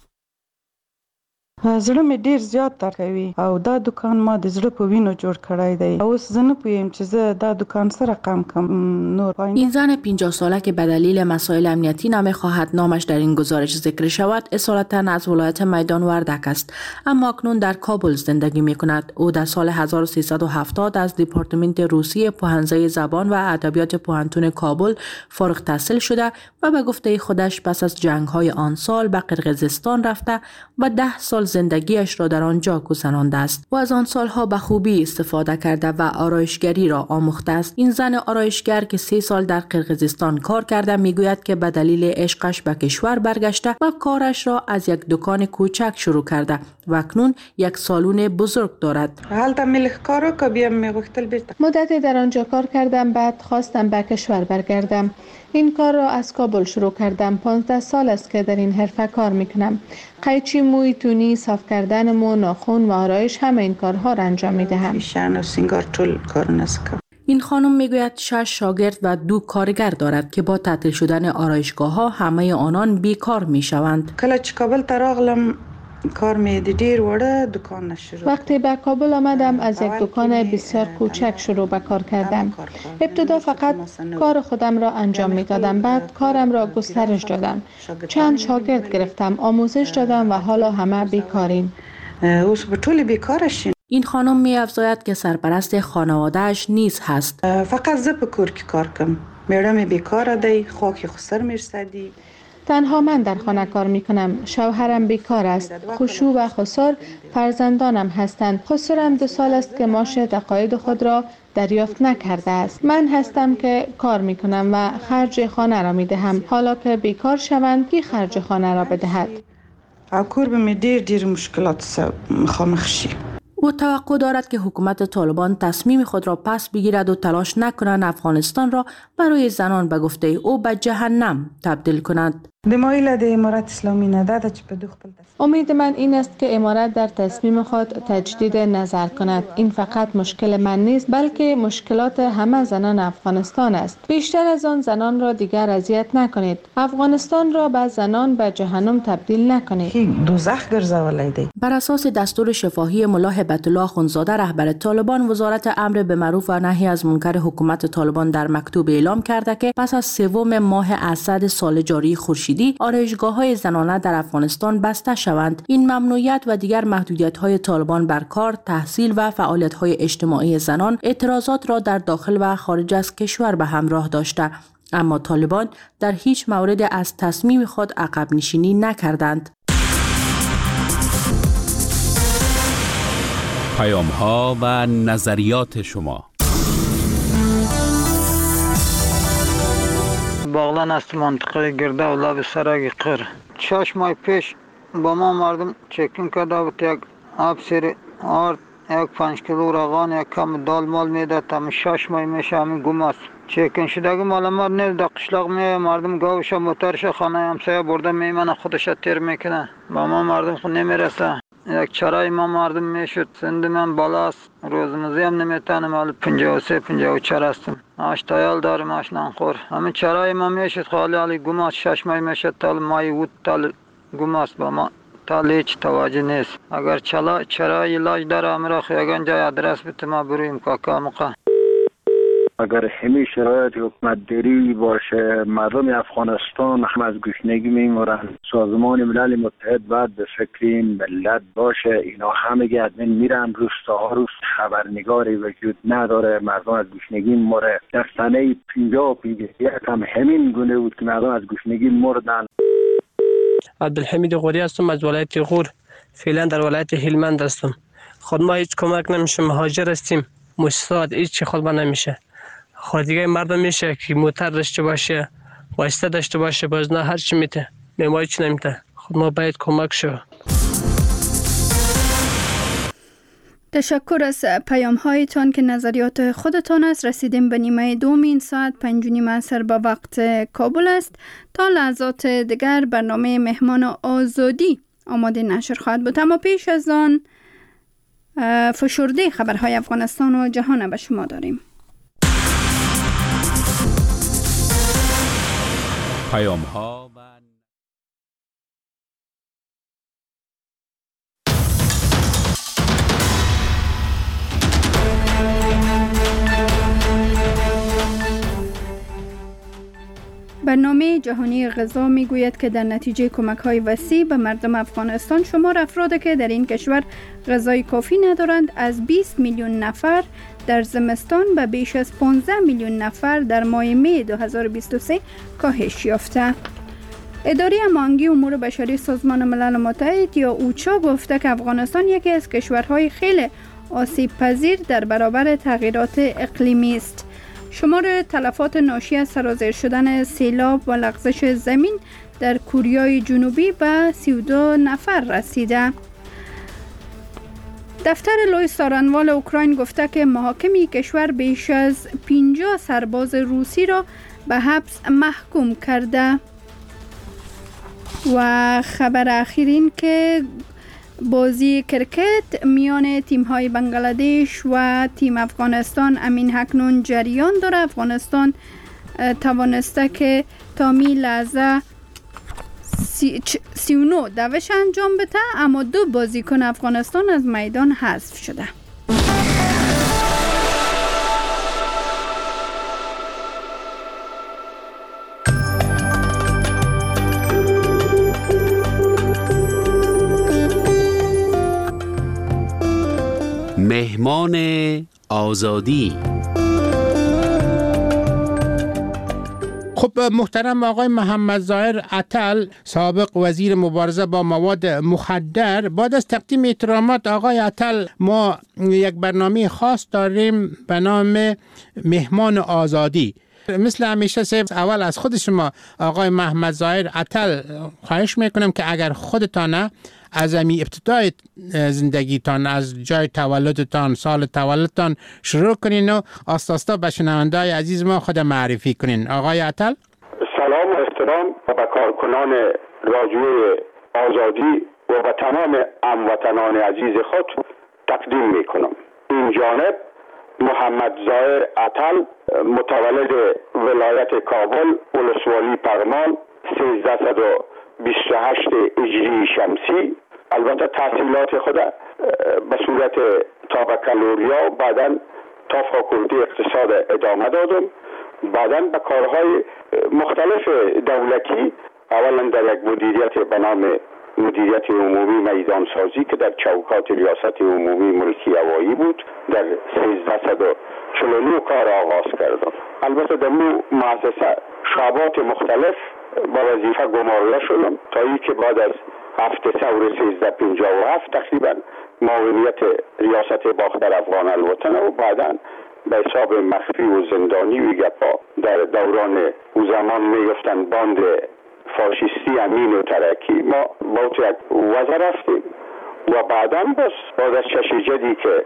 زړه مې ډیر زیات درد کوي او دا دکان ما د زړه په وینو جوړ کړی دی. اوس زه نه پوهیم چې زه دا دکان سره رقم کم نور. این زن پنجاه ساله که به دلیل مسائل امنیتی نمیخواهد نامش در این گزارش ذکر شود اصالتا از ولایت میدان وردک است، اما اکنون در کابل زندگی میکند. او در سال هزار و سیصد و هفتاد از دپارتمنت روسی پوهنځی زبان و ادبیات پوهنتون کابل فارغ التحصیل شده و به گفته خودش پس از جنگ‌های آن سال به قرقیزستان رفته و ده سال زندگیش را در آنجا گذرانده است و از آن سالها به خوبی استفاده کرده و آرایشگری را آموخته است. این زن آرایشگر که سه سال در قرقیزستان کار کرده میگوید که به دلیل عشقش به کشور برگشته و کارش را از یک دکان کوچک شروع کرده و اکنون یک سالن بزرگ دارد. مدتی در آنجا کار کردم، بعد خواستم به کشور برگردم. این کار را از کابل شروع کردم. پانزده سال است که در این حرفه کار میکنم. قیچی موی، تونی، صاف کردن مو، ناخن و آرایش، همه این کارها را انجام میدهم. این خانم میگوید شش شاگرد و دو کارگر دارد که با تعطیل شدن آرایشگاه ها همه آنان بیکار میشوند. کله چې کابل ته راغلم کار می دیر وړه دکان شروع. وقتی به کابل آمدم از یک دکان بسیار کوچک شروع به کار کردم. ابتدا فقط کار خودم را انجام می دادم، بعد کارم را گسترش دادم. چند شاگرد گرفتم، آموزش دادم و حالا همه بیکاریم. اوس به ټول بیکارشین. این خانم می افزاید که سرپرست خانواده‌اش نیز هست. فقط زه په کور کې کار کوم. میړه مې بیکاره دی، خاک خسر میرسدی. تنها من در خانه کار می کنم. شوهرم بیکار است. خشوع و خسار فرزندانم هستند. خسارم دو سال است که معاش تقاعد خود را دریافت نکرده است. من هستم که کار می کنم و خرج خانه را می دهم. حالا که بیکار شوند کی خرج خانه را بدهد؟ او کور به می دیر دیر مشکلات مخامخ شی. او توقع دارد که حکومت طالبان تصمیم خود را پس بگیرد و تلاش نکنند افغانستان را برای زنان به گفته او به جهنم تبدیل کند. امید من این است که امارت در تصمیم خود تجدید نظر کند. این فقط مشکل من نیست بلکه مشکلات همه زنان افغانستان است. بیشتر از آن زنان را دیگر اذیت نکنید. افغانستان را به زنان به جهنم تبدیل نکنید. دوزخ گرځولای دی. بر اساس دستور شفاهی ملا هبت الله اخوندزاده رهبر طالبان، وزارت امر به معروف و نهی از منکر حکومت طالبان در مکتوب اعلام کرده که پس از سوم ماه اسد سال جاری خورشیدی آرایشگاه‌های زنانه در افغانستان بسته شوند. این ممنوعیت و دیگر محدودیت‌های طالبان بر کار، تحصیل و فعالیت‌های اجتماعی زنان اعتراضات را در داخل و خارج از کشور به همراه داشته، اما طالبان در هیچ مورد از تصمیم خود عقب نشینی نکردند. پیام‌ها و نظریات شما. باغلان است منطقه گرده و لب سرک قر. شش ماه پیش با ما مردم چکین کرده بود. یک آب سیر آرد، یک پنج کیلو روغن، یک کم دال مال میداد. تا شش ماه میشه همین گم است. چکین شدگی معلومات نیست. در قشلاق می مردم گاوش موترش خانه همسایه برده میمنه خودش تیر میکنه. با ما مردم خود نمیرسه. یک چرای ما مردم میشد. سند من بالاست. روزمزی هم نمیتونم. حالا پنجاه و سه پنجاه و چهار هستم. آش تایال دارم، آش نانخور. همین چرای ما میشد خالی حالی گماست. شش ماه میشد تال مای ود تال گماست با ما. تال هیچ توجه نیست. اگر چلا چرای علاج داره امرا خیاگان جای ادرس بده ما برویم کاکا مقا. اگر همین شرایط حکومتداری باشه مردم افغانستان هم از گشنگی میمورن. سازمان ملل متحد باید به فکر این ملت باشه. اینا همه ادمین میرن روستاها روز خبرنگاری وجود نداره. مردم از گشنگی مره. در سنه پنجاه و پنج یک هم همین گونه بود که مردم از گشنگی مردن. عبدالحمید غوری هستم از ولایت غور. فعلا در ولایت هلمند هستم. خود ما هیچ کمک نمیشه، مهاجر هستیم، مشتات هیچ خود ما نمیشه. خود دیگه مردم میشه که موتر داشته باشه، واسطه داشته باشه، باز نه هر چی میته، ما هیچ نمیته. خود ما باید کمک شو. تشکر از پیام هایتان که نظریات خودتان است. رسیدیم به نیمه دوم این ساعت پنج و نیم عصر با وقت کابل است. تا لحظات دیگر برنامه مهمان آزادی آماده نشر خواهد بود، اما پیش از آن فشرده خبرهای افغانستان و جهان به شما داریم. پیام ها و برنامه جهانی غذا می گوید که در نتیجه کمک های وسیع به مردم افغانستان شمار افرادی که در این کشور غذای کافی ندارند از بیست میلیون نفر در زمستان به بیش از پانزده میلیون نفر در ماه می دو هزار و بیست و سه کاهش یافته. اداره امانگی امور بشری سازمان ملل متحد یا اوچا گفته که افغانستان یکی از کشورهای خیلی آسیب پذیر در برابر تغییرات اقلیمی است. شمار تلفات ناشی از سرازیر شدن سیلاب و لغزش زمین در کره جنوبی به سی و دو نفر رسیده. دفتر لوی سارنوال اوکراین گفته که محاکم کشور بیش از پنجاه سرباز روسی را به حبس محکوم کرده. و خبر اخیرین که بازی کرکت میان تیم‌های بنگلادش و تیم افغانستان امین اکنون جریان داره. افغانستان توانسته که تا می لحظه سی, سی و نه دوش انجام بده، اما دو بازیکن افغانستان از میدان حذف شده. مهمان آزادی. خب محترم آقای محمد ظاهر عطل، سابق وزیر مبارزه با مواد مخدر، بعد از تقدیم احترامات آقای عطل ما یک برنامه خاص داریم به نام مهمان آزادی. مثل همیشه سیب اول از خود شما آقای محمد ظاهر عطل خواهش میکنم که اگر خودتان از امی ابتدای زندگیتان، از جای تولدتان، سال تولدتان شروع کنین و آستا آستا به شنونده‌های عزیز ما خود معرفی کنین. آقای عطل. سلام و احترام به کارکنان رادیو آزادی و به تمام هموطنان عزیز خود تقدیم میکنم. این جانب محمد ظاهر عطل، متولد ولایت کابل، ولسوالی پغمان، سیزده و بیست و هشت هجری شمسی. البته تحصیلات خود به صورت تا بکالوریا و بعدا تا فاکولته اقتصاد ادامه دادم. بعدا به کارهای مختلف دولتی، اولا در یک مدیریت به نام مدیریت عمومی میدان سازی که در چوکات ریاست عمومی ملکی هوایی بود، در سیزده و چهل و نه کار آغاز کردم. البته در مو مؤسسه شعبات مختلف با وظیفه گمارده شدم تا ای که بعد از هفته ثور سیزده پنجاه و هفت تقریبا معاونیت ریاست باختر افغان الوطن و بعدا به حساب مخفی و زندانی و گپا در دوران او زمان میگفتن باند فاشیستی امین و ترکی ما با یک وزه رفتیم و بعدا بس بعد از چشیجدی که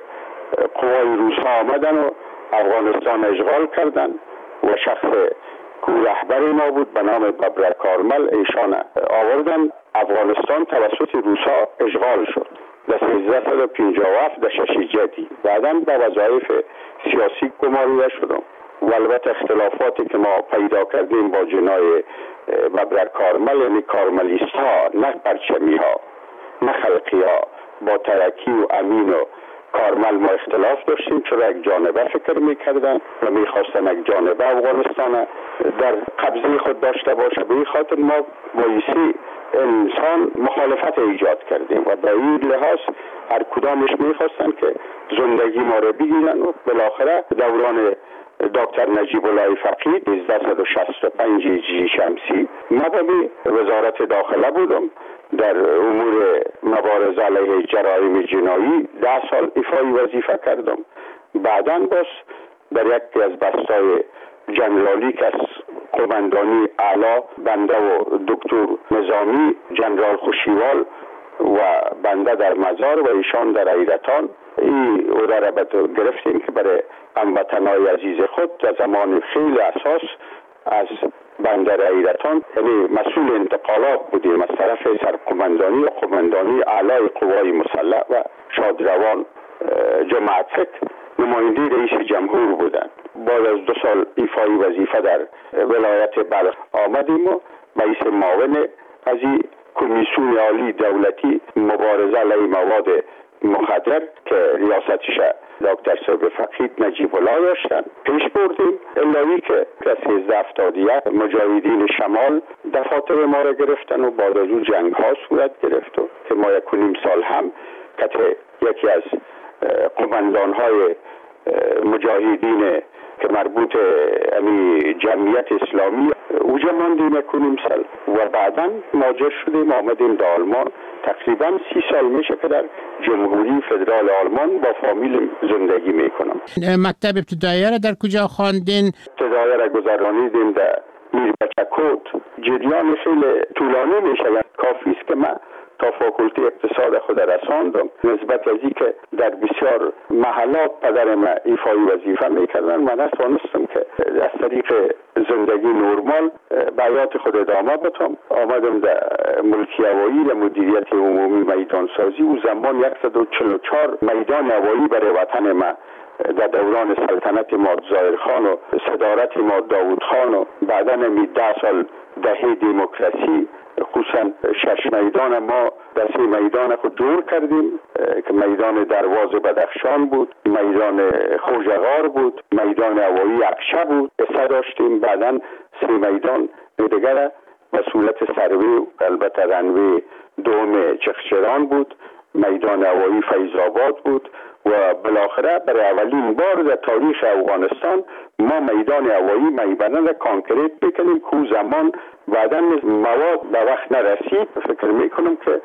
قوای روس ها آمدن و افغانستان اشغال کردن و شخص که رهبر ما بود به نام ببرک کارمل ایشان آوردن، افغانستان توسط روسا اشغال شد در سیزده و پنجاه و هفت در ششیجدی. بعدا به وظایف سیاسی گماریده شدم و البته اختلافاتی که ما پیدا کردیم با جنای ببرک کارمل، یعنی کارملیست ها، نه پرچمی ها، نه خلقی ها، با ترکی و امین و کارمل ما اختلاف داشتیم، چرا یک جانبه فکر میکردن و میخواستن یک جانبه افغانستان در قبضه خود داشته باشه. به این خاطر ما بایستی انسان مخالفت ایجاد کردیم و به این لحاظ هر کدامش میخواستن که زندگی ما رو بگیرن و بالاخره دوران دکتر نجیب الله فقید هزار و سیصد و شصت و پنج هجری شمسی ما به وزارت داخله بودم در امور مبارزه علیه جرایم جنایی ده سال ایفای وظیفه کردم. بعداً باز در یکی از بستای جنرالی که از قماندانی اعلی بنده و دکتر نظامی جنرال خوشیوال و بنده در مزار و ایشان در ایرتان این عهده را گرفتیم که برای هموطنان عزیز خود در زمان خیلی اساس از بندر ایرتان یعنی مسئول انتقالات بودیم از طرف سرقماندانی و قماندانی اعلی قوای مسلح و شادروان جماعت فکر نماینده رئیس جمهور بودند. بعد از دو سال ایفای وظیفه در ولایت بلخ آمدیم و رئیس معاون از این کمیسیون عالی دولتی مبارزه علیه مواد مخدر که ریاستش دکتر صاحب فقید نجیب الله داشتن پیش بردیم. الهی که از سیزده هفتاد و یک مجاهدین شمال دفاتر ما را گرفتن و بعد از اون جنگ ها صورت گرفت و که ما یک و نیم سال هم که یکی از قماندان های مجاهدین که مربوط امی جمعیت اسلامی اوجا ماندیم یک و نیم سال و بعدا مهاجر شدیم آمدیم در آلمان. تقریبا سی سال میشه که در جمهوری فدرال آلمان با فامیل زندگی میکنم. مکتب ابتدایی را در کجا خواندین؟ ابتدایی را گذراندیم در میربچکوت. جریان خیلی طولانی میشه، کافی است که من تا فاکولته اقتصاد خود رساندم. نسبت از این که در بسیار محلات پدر من ایفای وظیفه میکردن من نتوانستم که از طریق زندگی نرمال بیات خود ادامه بدم. آمدم در ملکی هوایی در مدیریت عمومی میدان سازی. او زمان صد و چهل و چهار میدان هوایی برای وطن من در دوران سلطنت ماد ظاهر خان و صدارت ماد داوود خان و بعدا می ده سال دهه دموکراسی خصوصا شش میدان ما در سه میدان خود جور کردیم که میدان درواز بدخشان بود، میدان خوجغار بود، میدان هوایی اکشه بود اسه داشتیم. بعدا سه میدان دیگر مسئولیت سروی و البته رنوی دوم چخچران بود، میدان هوایی فیض‌آباد بود و بالاخره برای اولین بار در تاریخ افغانستان ما میدان هوایی میبنه را کانکریت بکنیم که زمان بعدا مواد به وقت نرسید. فکر میکنم که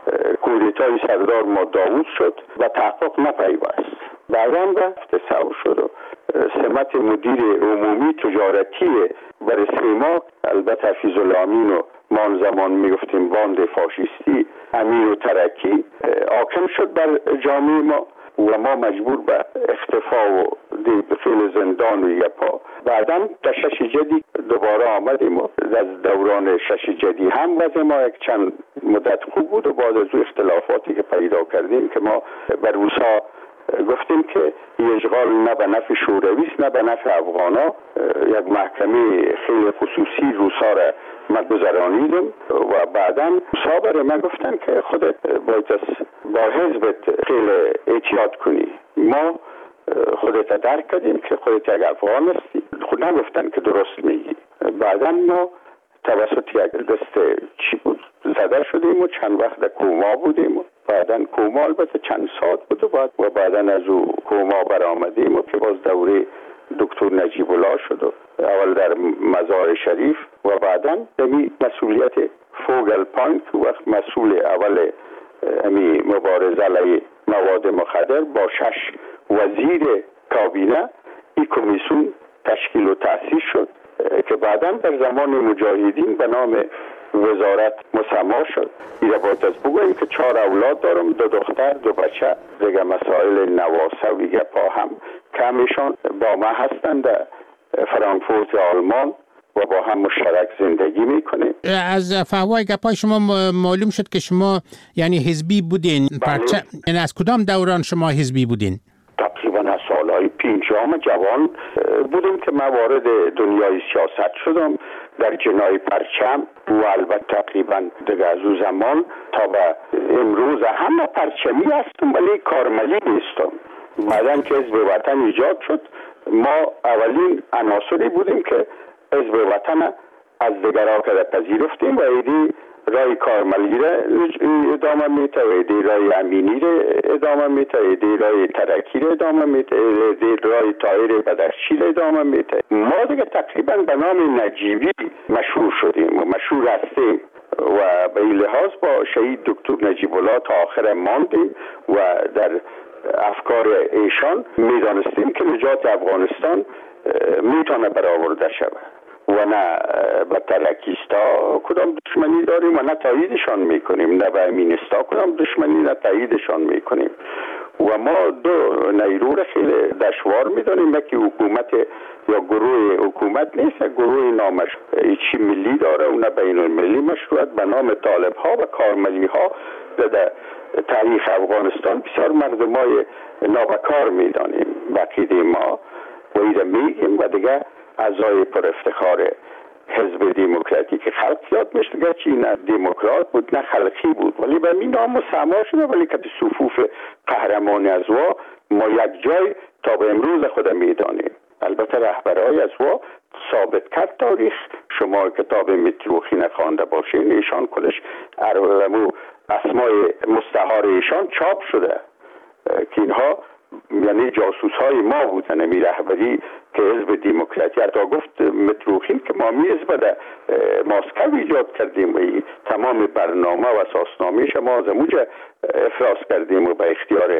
کودتای سردار ما داوود شد و تحقق نپیوست. بعدا رفت سو شد و سمت مدیر عمومی تجارتی برای سه ماه البته حفیظ الامین و ما آن زمان میگفتیم باند فاشیستی امین و ترکی حاکم شد بر جامعه ما و ما مجبور به اختفا و فیل زندان و یپا. بعدا در شش جدی دوباره آمدیم و از دوران شش جدی هم وضع ما یک چند مدت خوب بود و بعد از او اختلافاتی که پیدا کردیم که ما بر روسا گفتیم که اشغال نه به نفع شورویست نه به نفع افغانا. یک محکمه خیلی خصوصی روسا را من گذرانیدم و بعدا روسا برای من گفتن که خودت باید با حزبت خیلی احتیاط کنی. ما خودت درک کردیم که خودت یک افغان هستی. خود نگفتن که درست میگی. بعدا ما توسط یک دست چی بود زده شدیم و چند وقت در کوما بودیم و بعدا کوما البته چند ساعت بود و بعد و بعدا از او کوما برآمدیم و که باز دوره دکتر نجیب الله شد و اول در مزار شریف و بعدا دمی مسئولیت فوگل پانک وقت مسئول اول امی مبارزه علیه مواد مخدر با شش وزیر کابینه این کمیسیون تشکیل و تأسیس شد که بعدا در زمان مجاهدین به نام وزارت مسما شد. ایره باید از بگویم که چهار اولاد دارم، دو دختر دو بچه. دیگه مسائل نواسه و گپا هم کمیشان با ما هستند در فرانکفورت آلمان و با هم مشترک زندگی میکنیم. از فهوای گپای شما معلوم شد که شما یعنی حزبی بودین. پرچه یعنی از کدام دوران شما حزبی بودین؟ تقریبا از سالهای پنجم جوان بودم که من وارد دنیای سیاست شدم در جنای پرچم و البته تقریبا دیگه از اون زمان تا به امروز همه پرچمی هستم ولی کارملی نیستم. بعدن که حزب وطن ایجاد شد ما اولین عناصری بودیم که حزب وطن از دیگرها که پذیرفتیم و ایدی رای کارملی را ادامه میته و ایدی رای امینی را ادامه میته ایدی رای ترکی را ادامه میته ایدی رای طاهر بدخشی را ادامه میته. ما دیگه تقریبا به نام نجیبی مشهور شدیم و مشهور هستیم و به این لحاظ با شهید دکتر نجیب الله تا آخر ماندیم و در افکار ایشان میدانستیم که نجات افغانستان میتونه برآورده شود و نه به ترکیستا کدام دشمنی داریم و نه تاییدشان میکنیم، نه به امینستا کدام دشمنی نه تاییدشان میکنیم و ما دو نیرو را خیلی دشوار میدانیم. یکی حکومت یا گروه حکومت نیست، گروه نامش چی ملی داره و نه بین المللی مشروعیت به نام طالب ها و کارملی ها در تاریخ افغانستان بسیار مردمای نابکار میدانیم. بقیده ما و ایده میگیم و دیگه اعضای پر افتخار حزب دموکراتیک خلق یاد میشه که چی نه دموکرات بود نه خلقی بود، ولی به می نام سما شده، ولی که صفوف قهرمان از وا ما یک جای تا به امروز خود میدانیم. البته رهبرای از وا ثابت کرد تاریخ، شما کتاب متروخی نخوانده باشین، ایشان کلش ارولمو اسمای مستعار ایشان چاپ شده که اینها یعنی جاسوس های ما بودن. می رهبری که حزب دموکراتی حتی گفت متروخین که ما میز بده ماسکو ایجاد کردیم و تمام برنامه و اساسنامه ما از موجه افراز کردیم و به اختیار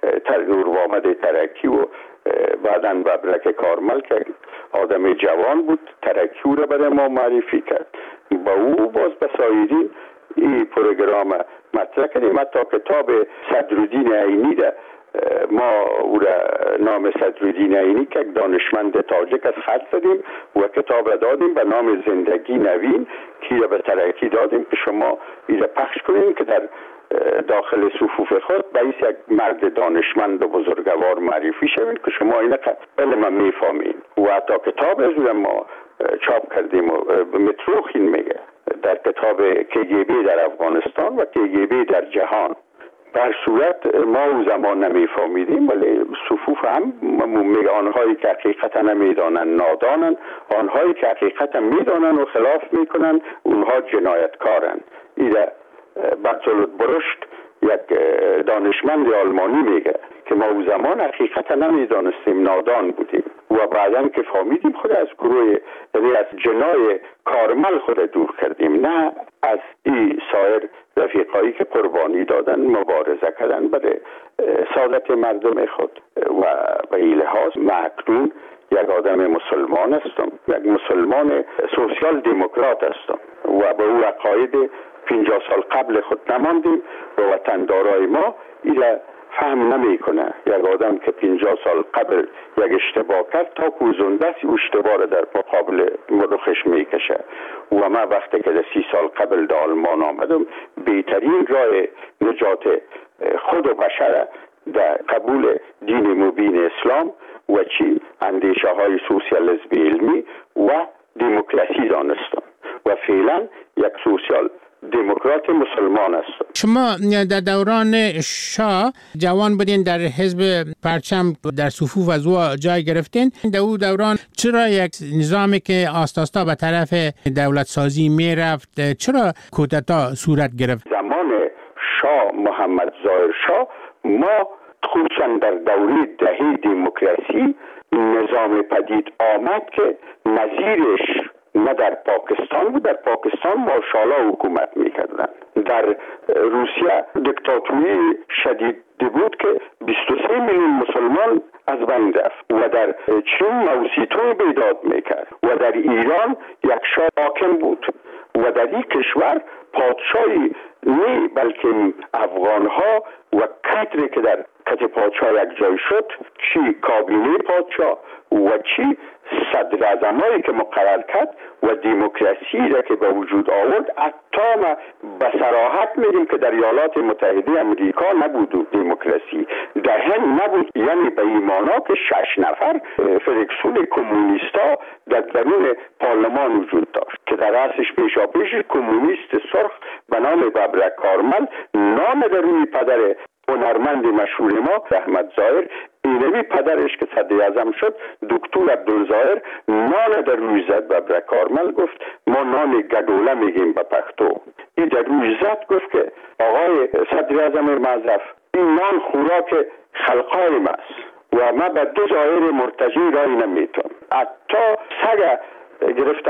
نور وامد ترکی و بعداً ببرک کارمل که آدم جوان بود ترکی او را برای ما معرفی کرد. با او باز بسایرین این پروگرام مطرح کردیم. حتی کتاب صدرالدین عینی ده ما او را نام صدرالدین عینی که دانشمند تاجک از خط زدیم و کتاب را دادیم به نام زندگی نوین که را به ترکی دادیم که شما این را پخش کنیم که در داخل صفوف خود باید یک مرد دانشمند و بزرگوار معرفی شوید که شما این علم میفهمین. و حتی کتاب از ما چاپ کردیم و متروخین میگه در کتاب کگبی در افغانستان و کگبی در جهان. در صورت ما او زمان نمیفهمیدیم، ولی صفوف هم میگه آنهایی که حقیقتا نمیدانن نادانن، آنهایی که حقیقتا میدانن و خلاف میکنن اونها جنایتکارن. ایده برتولد برشت یک دانشمند آلمانی میگه که ما او زمان حقیقتا نمیدانستیم نادان بودیم و بعداً که فهمیدیم خود از گروه یعنی از جنای کارمل خود دور کردیم، نه از این سایر رفیقایی که قربانی دادن مبارزه کردن برای سعادت مردم خود. و به این لحاظ اکنون یک آدم مسلمان هستم، یک مسلمان سوسیال دموکرات هستم و به او عقاید پنجاه سال قبل خود نماندیم و وطندارای ما ایره فهم نمی کنه. یک آدم که پنجاه سال قبل یک اشتباه کرد تا کوزونده سی اشتباه را در مقابل رخش می کشه. و من وقتی که در سی سال قبل در آلمان آمدم بهترین راه نجات خود و بشر در قبول دین مبین اسلام و چی اندیشه های سوسیالیسم علمی و دموکراسی دانستم و فعلا یک سوسیال دموکرات مسلمان است. شما در دوران شاه جوان بودین، در حزب پرچم در صفوف از او جای گرفتین. در او دوران چرا یک نظامی که آستاستا به طرف دولت سازی می رفت، چرا کودتا صورت گرفت؟ زمان شاه محمد ظاهر شاه ما خصوصا در دوره دهه دموکراسی نظام پدید آمد که نظیرش نه در پاکستان بود. در پاکستان ماشاءالله حکومت میکردن. در روسیه دیکتاتوری شدید بود که بیست و سه میلیون مسلمان از بین رفت و در چین موسیتون بیداد میکرد و در ایران یک شاه حاکم بود و در این کشور پادشاهی نه بلکه افغانها و کدری که در کت پادشاه یک جای شد، چی کابینه پادشاه و چی صدر اعظمایی که مقرر کرد و دموکراسی را که به وجود آورد. حتی ما به صراحت میگیم که در ایالات متحده امریکا نبود دموکراسی، در هند نبود، یعنی به این معنا که شش نفر فرکسیون کمونیستا در درون پارلمان وجود داشت که در رأسش پیشاپیش کمونیست سرخ به نام ببرک کارمل، نام درون پدر هنرمند مشهور ما احمد ظاهر، اینوی پدرش که صدر اعظم شد دکتر عبدالظاهر، نان در روی زد. ببرک کارمل گفت ما نان گدوله میگیم به پښتو. این در روی زد گفت که آقای صدر اعظم معظف، این نان خوراک خلقای ماست و ما به دو ظاهر مرتجی رای نمیتون. حتی سگ گرفتن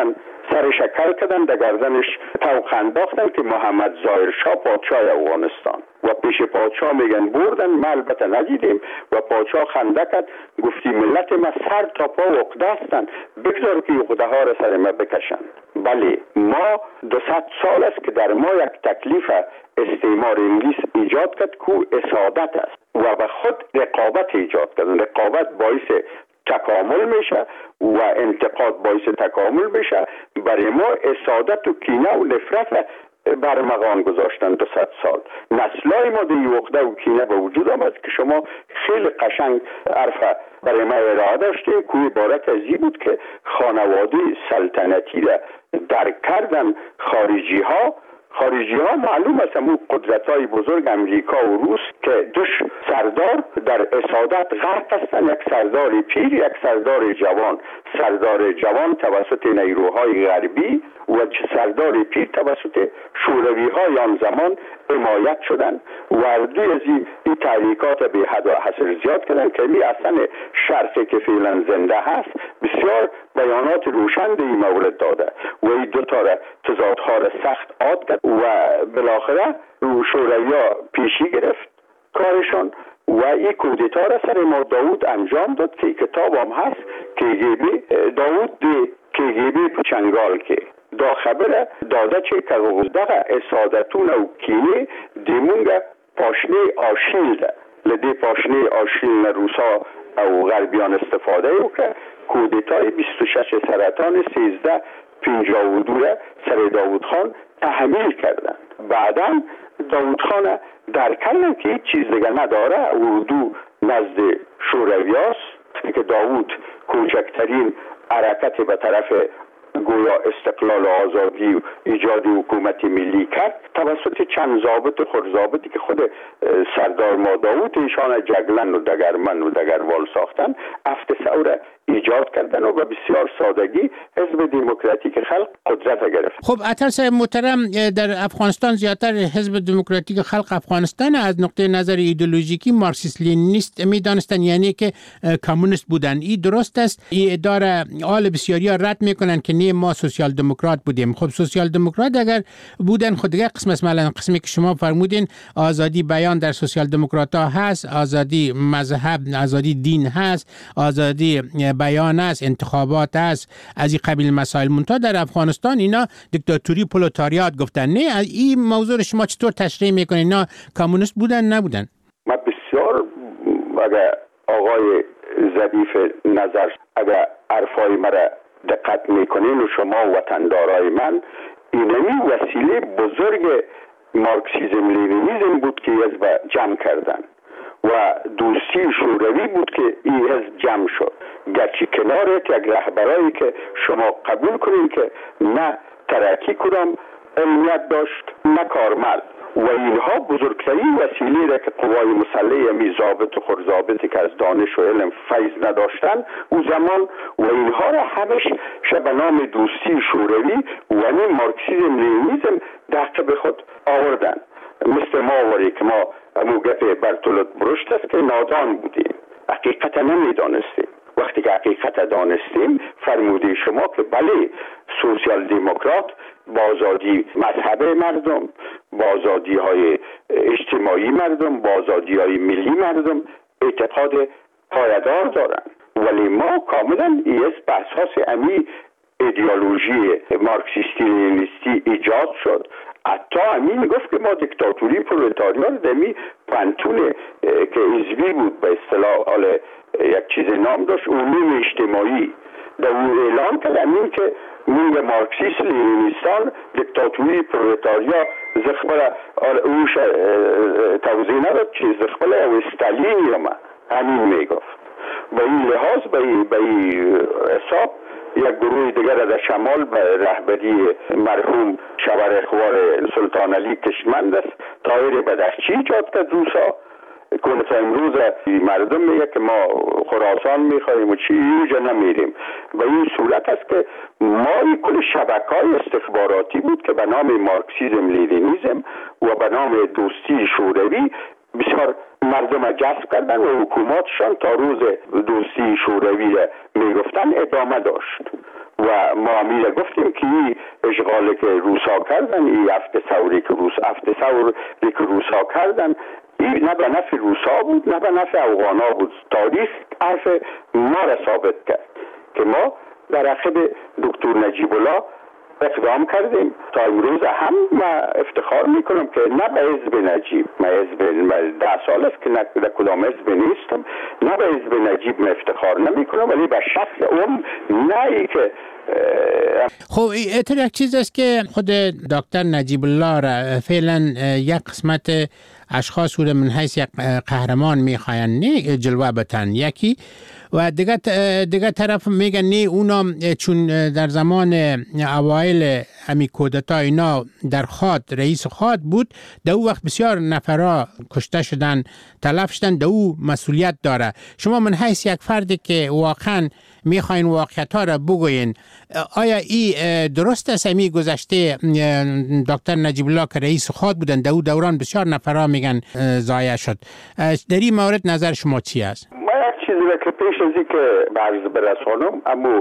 سر شکل کردن در گردنش طوق انداختن که محمد ظاهر شاه پادشاه افغانستان و پیش پادشاه میگن بردن. ما البته ندیدیم و پادشاه خنده کرد، گفتی ملت ما سر تا پا عقده هستند، بگذار که عقده ها را سر ما بکشند. بله، ما دوصد سال است که در ما یک تکلیف استعمار انگلیس ایجاد کرد که اسادت است و به خود رقابت ایجاد کرد. رقابت باعث تکامل میشه و انتقاد باعث تکامل میشه. برای ما اسادت و کینه و نفرت برمغان گذاشتن دوصد سال. نسلای ما در عقده و کینه به وجود آمد که شما خیلی قشنگ عرفه برای ما ارائه داشتیم که عبارت از این بود که خانواده سلطنتی را درک کردن خارجی ها. خارجی ها معلوم است همون قدرت های بزرگ امریکا و روس که دوش سردار در اسادت غرق هستند، یک سردار پیر، یک سردار جوان. سردار جوان توسط نیروهای غربی و سردار پیر توسط شوروی های آن زمان حمایت شدند و هر دوی از این تحریکات به حد و حصر زیاد کردند که می اصلا شرقی که فعلا زنده هست بسیار بیانات روشن به این مورد داده و این دو تا تضادها را سخت عاد کرد و بالاخره شوروی ها پیشی گرفت کارشان و این کودتا را سر ما داود انجام داد که کتاب هم هست که داود دی که گیبی چنگال که دا خبره داده چه که دغه اسادتون او کینه دیمونگه پاشنه آشیل ده لده پاشنه آشیل روسا او غربیان استفاده او که کودتای بیست و شش سرطان سیزده پنجاه و دو سر داود خان تحمیل کردن. بعدا داود خان در کردن که هیچ چیز دیگه نداره اردو نزد شورویاست که داود کوچکترین حرکت به طرف گویا استقلال و آزادی و ایجاد حکومت ملی کرد توسط چند ضابط و خرضابطی که خود سردار ما داود ایشان جگلن و دگرمن و دگروال ساختن افت ثوره ایجاد کردن و به بسیار سادگی حزب دموکراتیک خلق قدرت گرفت. خب عطر صاحب محترم، در افغانستان زیادتر حزب دموکراتیک خلق افغانستان از نقطه نظر ایدئولوژیکی مارکسیست لنینیست میدانستن، یعنی که کمونیست بودن. این درست است؟ این اداره آل بسیاری ها رد میکنن که نه ما سوسیال دموکرات بودیم. خب سوسیال دموکرات اگر بودن خود دیگه قسم است، مثلا قسمی که شما فرمودین آزادی بیان در سوسیال دموکرات ها هست، آزادی مذهب، آزادی دین هست، آزادی بیان است، انتخابات است، از این قبیل مسائل. منتها در افغانستان اینا دیکتاتوری پرولتاریات گفتن. نه این موضوع شما چطور تشریح میکنین؟ اینا کمونیست بودن نبودن؟ ما بسیار اگر آقای ظریف نظر اگر حرفای مرا دقت میکنین و شما وطندارای من، اینمی وسیله بزرگ مارکسیزم لنینیزم بود که حزب جمع کردن و دوستی شوروی بود که این حزب جمع شد. گرچه کنارت یک رهبرایی که شما قبول کنین که نه ترقی کدام علمیت داشت نه کارمل و اینها بزرگترین وسیله را که قوای مسلح همی ضابط و خرضابطی که از دانش و علم فیض نداشتن او زمان و اینها را همش به نام دوستی شوروی و نیم مارکسیزم لنینیزم دقیق به خود آوردن. مثل ما وری که ما موقف برتولت برشت است که نادان بودیم، حقیقت نمیدانستیم. وقتی که حقیقت دانستیم فرموده شما که بله سوسیال دموکرات با آزادی مذهب مردم، با آزادی های اجتماعی مردم، با آزادی های ملی مردم اعتقاد پایدار دارن، ولی ما کاملا این به اساس امی ایدئولوژی مارکسیستی لنینیستی ایجاد شد. حتی همین گفت که ما دیکتاتوری پرولتاریان دمی پنتون که حزبی بود به اصطلاح حال یک چیز نام داشت علوم اجتماعی در اون اعلام کرد همین که من مارکسیست لنینیستان دیکتاتوری پرولتاریا زخبر اوش توضیح نداد چیز زخبر او استالین یا ما همین میگفت. با این لحاظ با این حساب یک گروه دیگر در شمال به رهبری مرحوم شبر اخوار سلطان علی کشمند است طاهر بدخشی ایجاد کرد روسا کنت امروز مردم میگه که ما خراسان میخواییم و چی اینجا نمیریم. به این صورت است که ما کل شبکه‌های استخباراتی بود که به نام مارکسیزم لنینیزم و به نام دوستی شوروی بسیار مردم را جذب کردن و حکوماتشان تا روز دوستی شوروی را میگفتن ادامه داشت و ما میره گفتیم که این اشغالی که روسا کردن، این هفت ثوری که روس هفت ثوری که روسا کردن، این نه به نفع روسا بود نه به نفع افغانا بود. تاریخ حرف ما را ثابت کرد که ما در عقب دکتر نجیب الله اقدام کردیم. تا امروز هم من افتخار میکنم که نه به حزب نجیب، من حزب ده سال است که نه در کدام حزب نیستم، نه به حزب نجیب من افتخار نمیکنم، ولی به شخص اون نه ای که خب اتر یک چیز است که خود دکتر نجیب الله را فعلا یک قسمت اشخاص رو من حیث یک قهرمان میخواین نه جلوه بتن یکی و دیگه دیگه طرف میگن نه اونا چون در زمان اوایل همی کودتا اینا در خاد رئیس خاد بود، در او وقت بسیار نفرا کشته شدن تلف شدن، در او مسئولیت داره. شما من حیث یک فردی که واقعا میخواین واقعیت ها را بگوین، آیا ای درست است همی گذشته دکتر نجیب الله که رئیس خاد بودن در او دوران بسیار نفرا میگن ضایع شد، در این مورد نظر شما چی است؟ ما یک چیزی را که پیش از این که برز برسانم، اما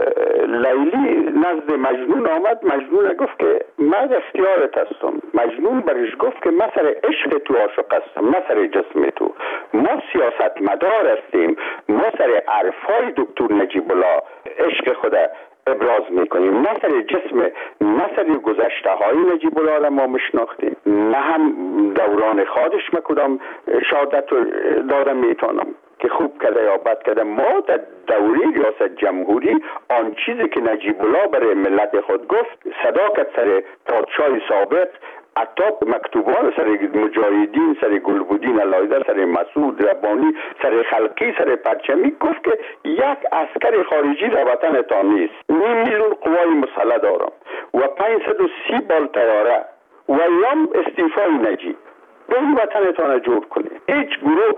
لیلی نزد مجنون آمد، مجنون گفت که من اختیارت هستم. مجنون برش گفت که من سر عشق تو عاشق هستم نه سر جسم تو. ما سیاست مدار هستیم، ما سر عرفای دکتر نجیب الله عشق خود ابراز میکنیم، نه سر جسم نه سر گذشته های نجیب الله را ما مشناختیم، نه هم دوران خودش مکدام شهادت دادم میتونم که خوب کرده یا بد کرده. ما در دوره ریاست جمهوری آن چیزی که نجیب الله برای ملت خود گفت، صداقت سر پادشاه سابق، حتی مکتوبان سر مجاهدین، سر گلبودین علایزه، سر مسعود ربانی، سر خلقی، سر پرچمی، گفت که یک عسکر خارجی در وطن تا نیست، نیم میلیون قوای مسلح دارم و پانصد و سی بال طیاره و ایام استیفای نجیب به این وطن تا جور کنی. هیچ گروه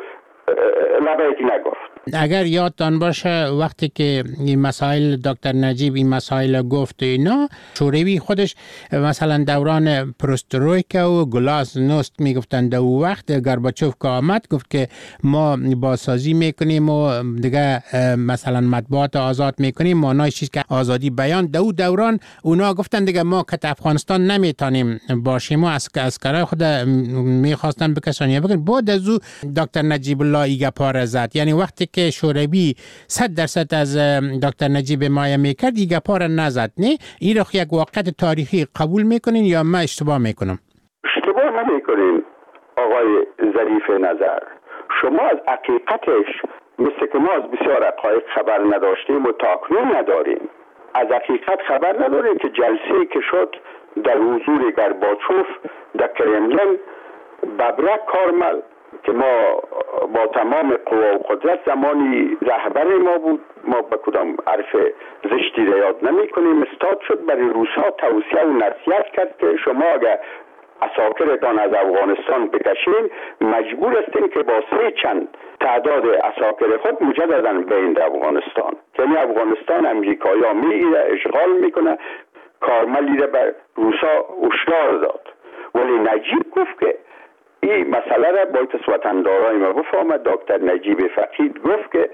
لبایک نگفت. اگر یادتان باشه وقتی که این مسائل دکتر نجیب این مسائل گفت اینا، شوروی خودش مثلا دوران پروسترویکا و گلاس نوست میگفتن در او وقت گورباچوف که آمد گفت که ما بازسازی میکنیم و دیگه مثلا مطبوعات آزاد میکنیم، معنای چیز که آزادی بیان. در او دوران اونا گفتن دیگه ما که افغانستان نمیتونیم باشیم و عسکرای خود میخواستن بکشن. بعد از او دکتر نجیب الله ایگه پاره زد، یعنی وقتی که شوروی صد درصد از دکتر نجیب مایه میکرد ایگه پاره نزد. نه این رو یک واقعیت تاریخی قبول میکنین یا من اشتباه میکنم؟ اشتباه نمیکنین آقای ظریف نظر. شما از حقیقتش مثل که ما از بسیار حقایق خبر نداشتیم و تاکنون نداریم. از حقیقت خبر نداریم که جلسه که شد در حضور گورباچوف در کرملین، ببرک کارمل که ما با تمام قوا و قدرت زمانی رهبر ما بود، ما به کدام حرف زشتی را یاد نمی کنیم، استاد شد برای روسا توصیه و نصیحت کرد که شما اگر عساکرتان از افغانستان بکشین مجبور هستین که با سه چند تعداد عساکر خود مجددا بین افغانستان، یعنی افغانستان امریکایی ها میگیره اشغال میکنه. کارملی را بر روسا هشدار داد، ولی نجیب گفت که این مسئله را باید از وطندارای ما بفهمد. دکتر نجیب فقید گفت که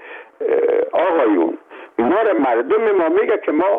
آقایون ما را مردم ما میگه که ما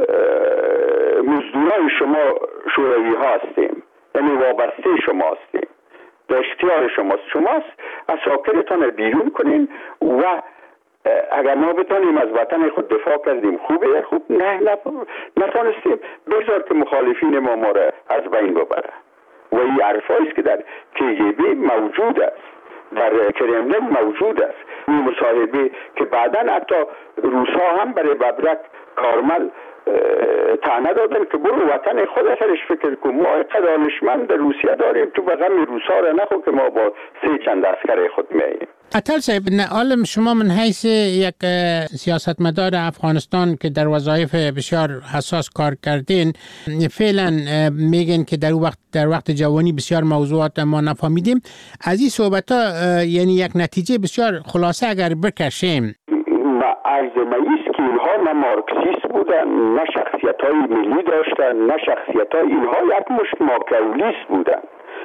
مزدورای شما شوروی ها هستیم، یعنی وابسته شما هستیم، در اختیار شماست، شماست عساکرتان بیرون کنین و اگر ما بتانیم از وطن خود دفاع کردیم خوبه، خوب نه نتانستیم بگذار که مخالفین ما ما را از بین ببره. و این عرفاییست که در کی جی بی موجود است، در کرملین موجود است. این مصاحبه که بعداً حتی روسا هم برای ببرک کارمل طعنه دادن که برو وطن خود سرش فکر کن، ما قدانشمند روسیه داریم، تو به غم روسا را نخو که ما با سه چند عسکر خود میاییم. عطل صاحب، عالم شما من حیث یک سیاستمدار افغانستان که در وظایف بسیار حساس کار کردین، فعلا میگن که در وقت در وقت جوانی بسیار موضوعات ما نفهمیدیم. از این صحبت ها یعنی یک نتیجه بسیار خلاصه اگر بکشیم، عرض ماییست که اینها نه مارکسیست بودن، نه شخصیت های ملی داشتن، نه شخصیت های اینها یک مشت ماکیاولیست بودن.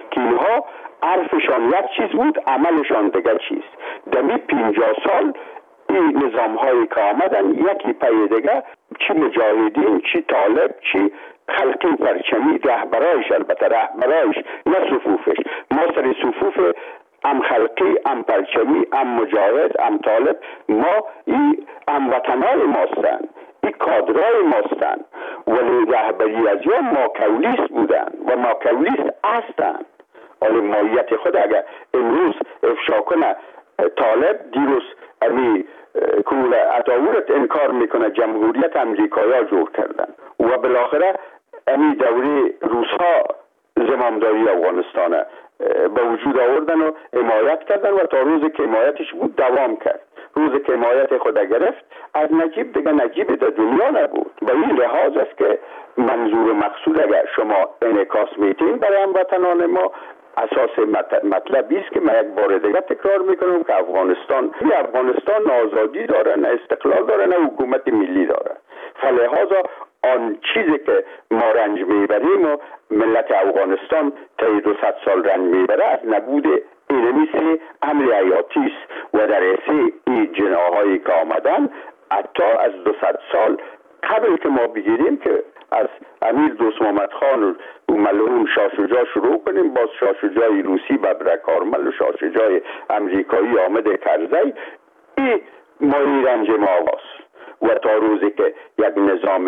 که اینها حرفشان یک چیز بود، عملشان دیگه چیز. دمی پینجاه سال این نظام هایی که آمدن یکی پی دیگه، چی مجاهدین، چی طالب، چی خلقی پرچمی، رهبرایش، البته رهبرایش نه صفوفش، ما سر صفوف ام خلقی، ام پرچمی، ام مجاهد، ام طالب، ما این هموطنای ماستن، این کادرای ماستن، ولی رهبری از یا ماکولیست بودن و ماکولیست هستن. ولی ماهیت خود اگر امروز افشا کنه طالب، دیروز امی کول عطاورت انکار میکنه جمهوریت امریکایا جور کردن و بالاخره امی دوره روسها زمامداری افغانستانه به وجود آوردن و حمایت کردن و تا روز که حمایتش بود دوام کرد. روز که حمایت خود گرفت از نجیب دیگه نجیب در دنیا نبود. به این لحاظ است که منظور و مقصود اگر شما انعکاس میتین برای هموطنان ما، اساس مطلبی است که من یک بار دیگه تکرار میکنم که افغانستان نه افغانستان نه آزادی داره، نه استقلال داره، نه حکومت ملی داره. فلهذا آن چیزی که ما رنج میبریم و ملت افغانستان تا دوصد سال رنج میبره از نبود اینمی سه امر حیاتی است و در اسی این جناحایی که آمدن حتی از دوصد سال قبل که ما بگیریم که از امیر دوست محمد خان و ملعون شاه شجاع شروع کنیم، باز شاه شجاع روسی ببرک کارمل و شاه شجاع امریکایی آمد کرزی، این مایی رنج ما آغاست و تا روزی که یک نظام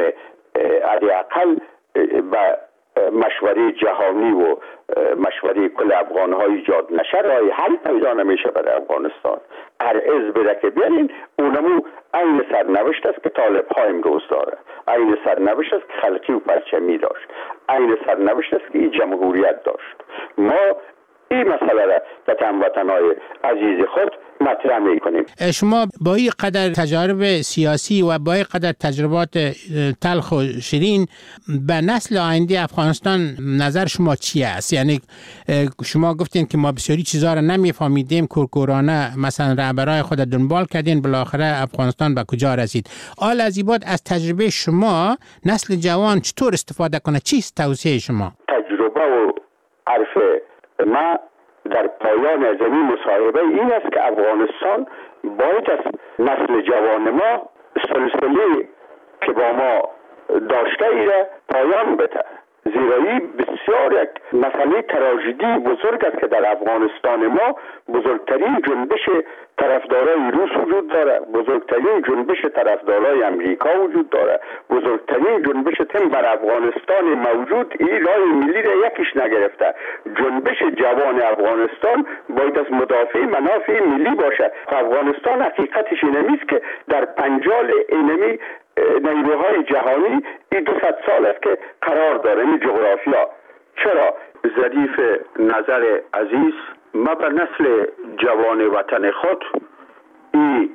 حداقل و مشوره جهانی و مشوره کل افغان ها ایجاد نشه رای حل پیدا نمیشه برای افغانستان. هر حزب که بیارین اونمو این سرنوشت است که طالب ها امروز داره، این سرنوشت است که خلقی و پرچمی داشت، این سرنوشت است که این جمهوریت داشت. ما این مسئله را به هموطنان عزیز خود مطرح میکنیم. شما با این قدر تجارب سیاسی و با این قدر تجربات تلخ و شیرین به نسل آینده افغانستان نظر شما چی است؟ یعنی شما گفتین که ما بسیاری چیزا را نمیفهمیدیم، کورکورانه مثلا رهبرای خود دنبال کردین، بالاخره افغانستان به کجا رسید. آل از این بعد از تجربه شما نسل جوان چطور استفاده کنه؟ چیست توصیه شما؟ تجربه و عرف ما در پایان از این مصاحبه این است که افغانستان باید از نسل جوان ما سلسله که با ما داشته ایره پایان بده، زیرا این بسیار یک مسئله تراژدی بزرگ است که در افغانستان ما بزرگترین جنبش طرفدارای روس وجود داره، بزرگترین جنبش طرفدارای امریکا وجود داره، بزرگترین جنبش تیم بر افغانستان موجود این رای ملی را یکیش نگرفته. جنبش جوان افغانستان باید از مدافع منافع ملی باشه. افغانستان حقیقتش اینمیست که در پنجال اینمی نیروهای جهانی این دوصد سال است که قرار داره این جغرافیا. چرا؟ ظریف نظر عزیز، ما بر نسل جوان وطن خود این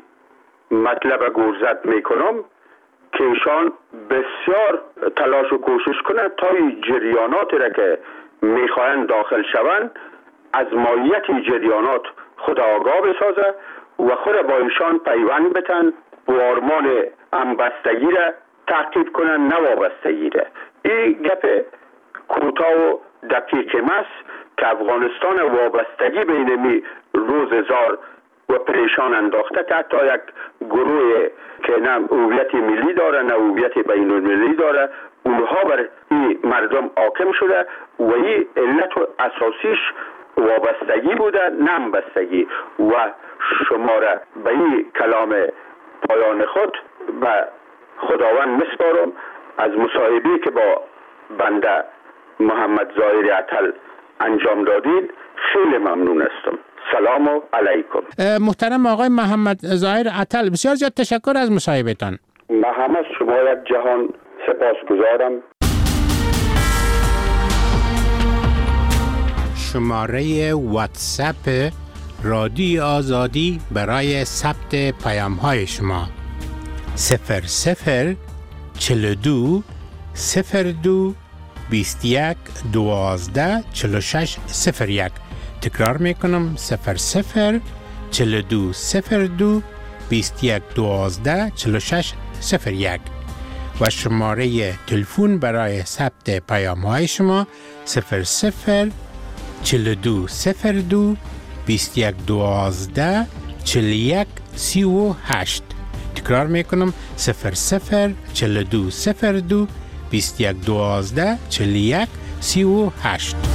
مطلب گرزد میکنم که ایشان بسیار تلاش و کوشش کنند تا این جریانات را که میخواهند داخل شوند از ماهیت این جریانات خود آگاه بسازه و خود با ایشان پیوند بتن و آرمان همبستگی را تعقیب کنن، نه وابستگی را. این گپ کوتاه و دقیق ماست که افغانستان وابستگی بینمی روزگار و پریشان انداخته که حتی یک گروه که نه هویت ملی داره نه هویت بین المللی داره، اونها بر این مردم حاکم شده و این علت و اساسیش وابستگی بوده، نه همبستگی. و شما را به این کلام پایان خود و خداوند مسپارم. از مصاحبه‌ای که با بنده محمد ظاهر عطل انجام دادید خیلی ممنون هستم. سلام علیکم. محترم آقای محمد ظاهر عطل، بسیار زیاد تشکر از مصاحبهتان. من هم از شما یک جهان سپاسگزارم. شماره واتساپ رادیو آزادی برای ثبت پیام‌های شما صفر صفر چهل و دو صفر دو بیست و یک دوازده چهل و شش صفر یک. تکرار میکنم صفر صفر چهل و دو صفر دو بیست و یک دوازده چهل و شش صفر یک و شماره تلفن برای ثبت پیام‌های شما صفر صفر چهل و دو صفر دو بیست و یک دوازده چهل و یک سی و هشت. تکرار میکنم صفر صفر چهل و دو صفر دو بیست و یک دوازده چهل و یک سی و هشت.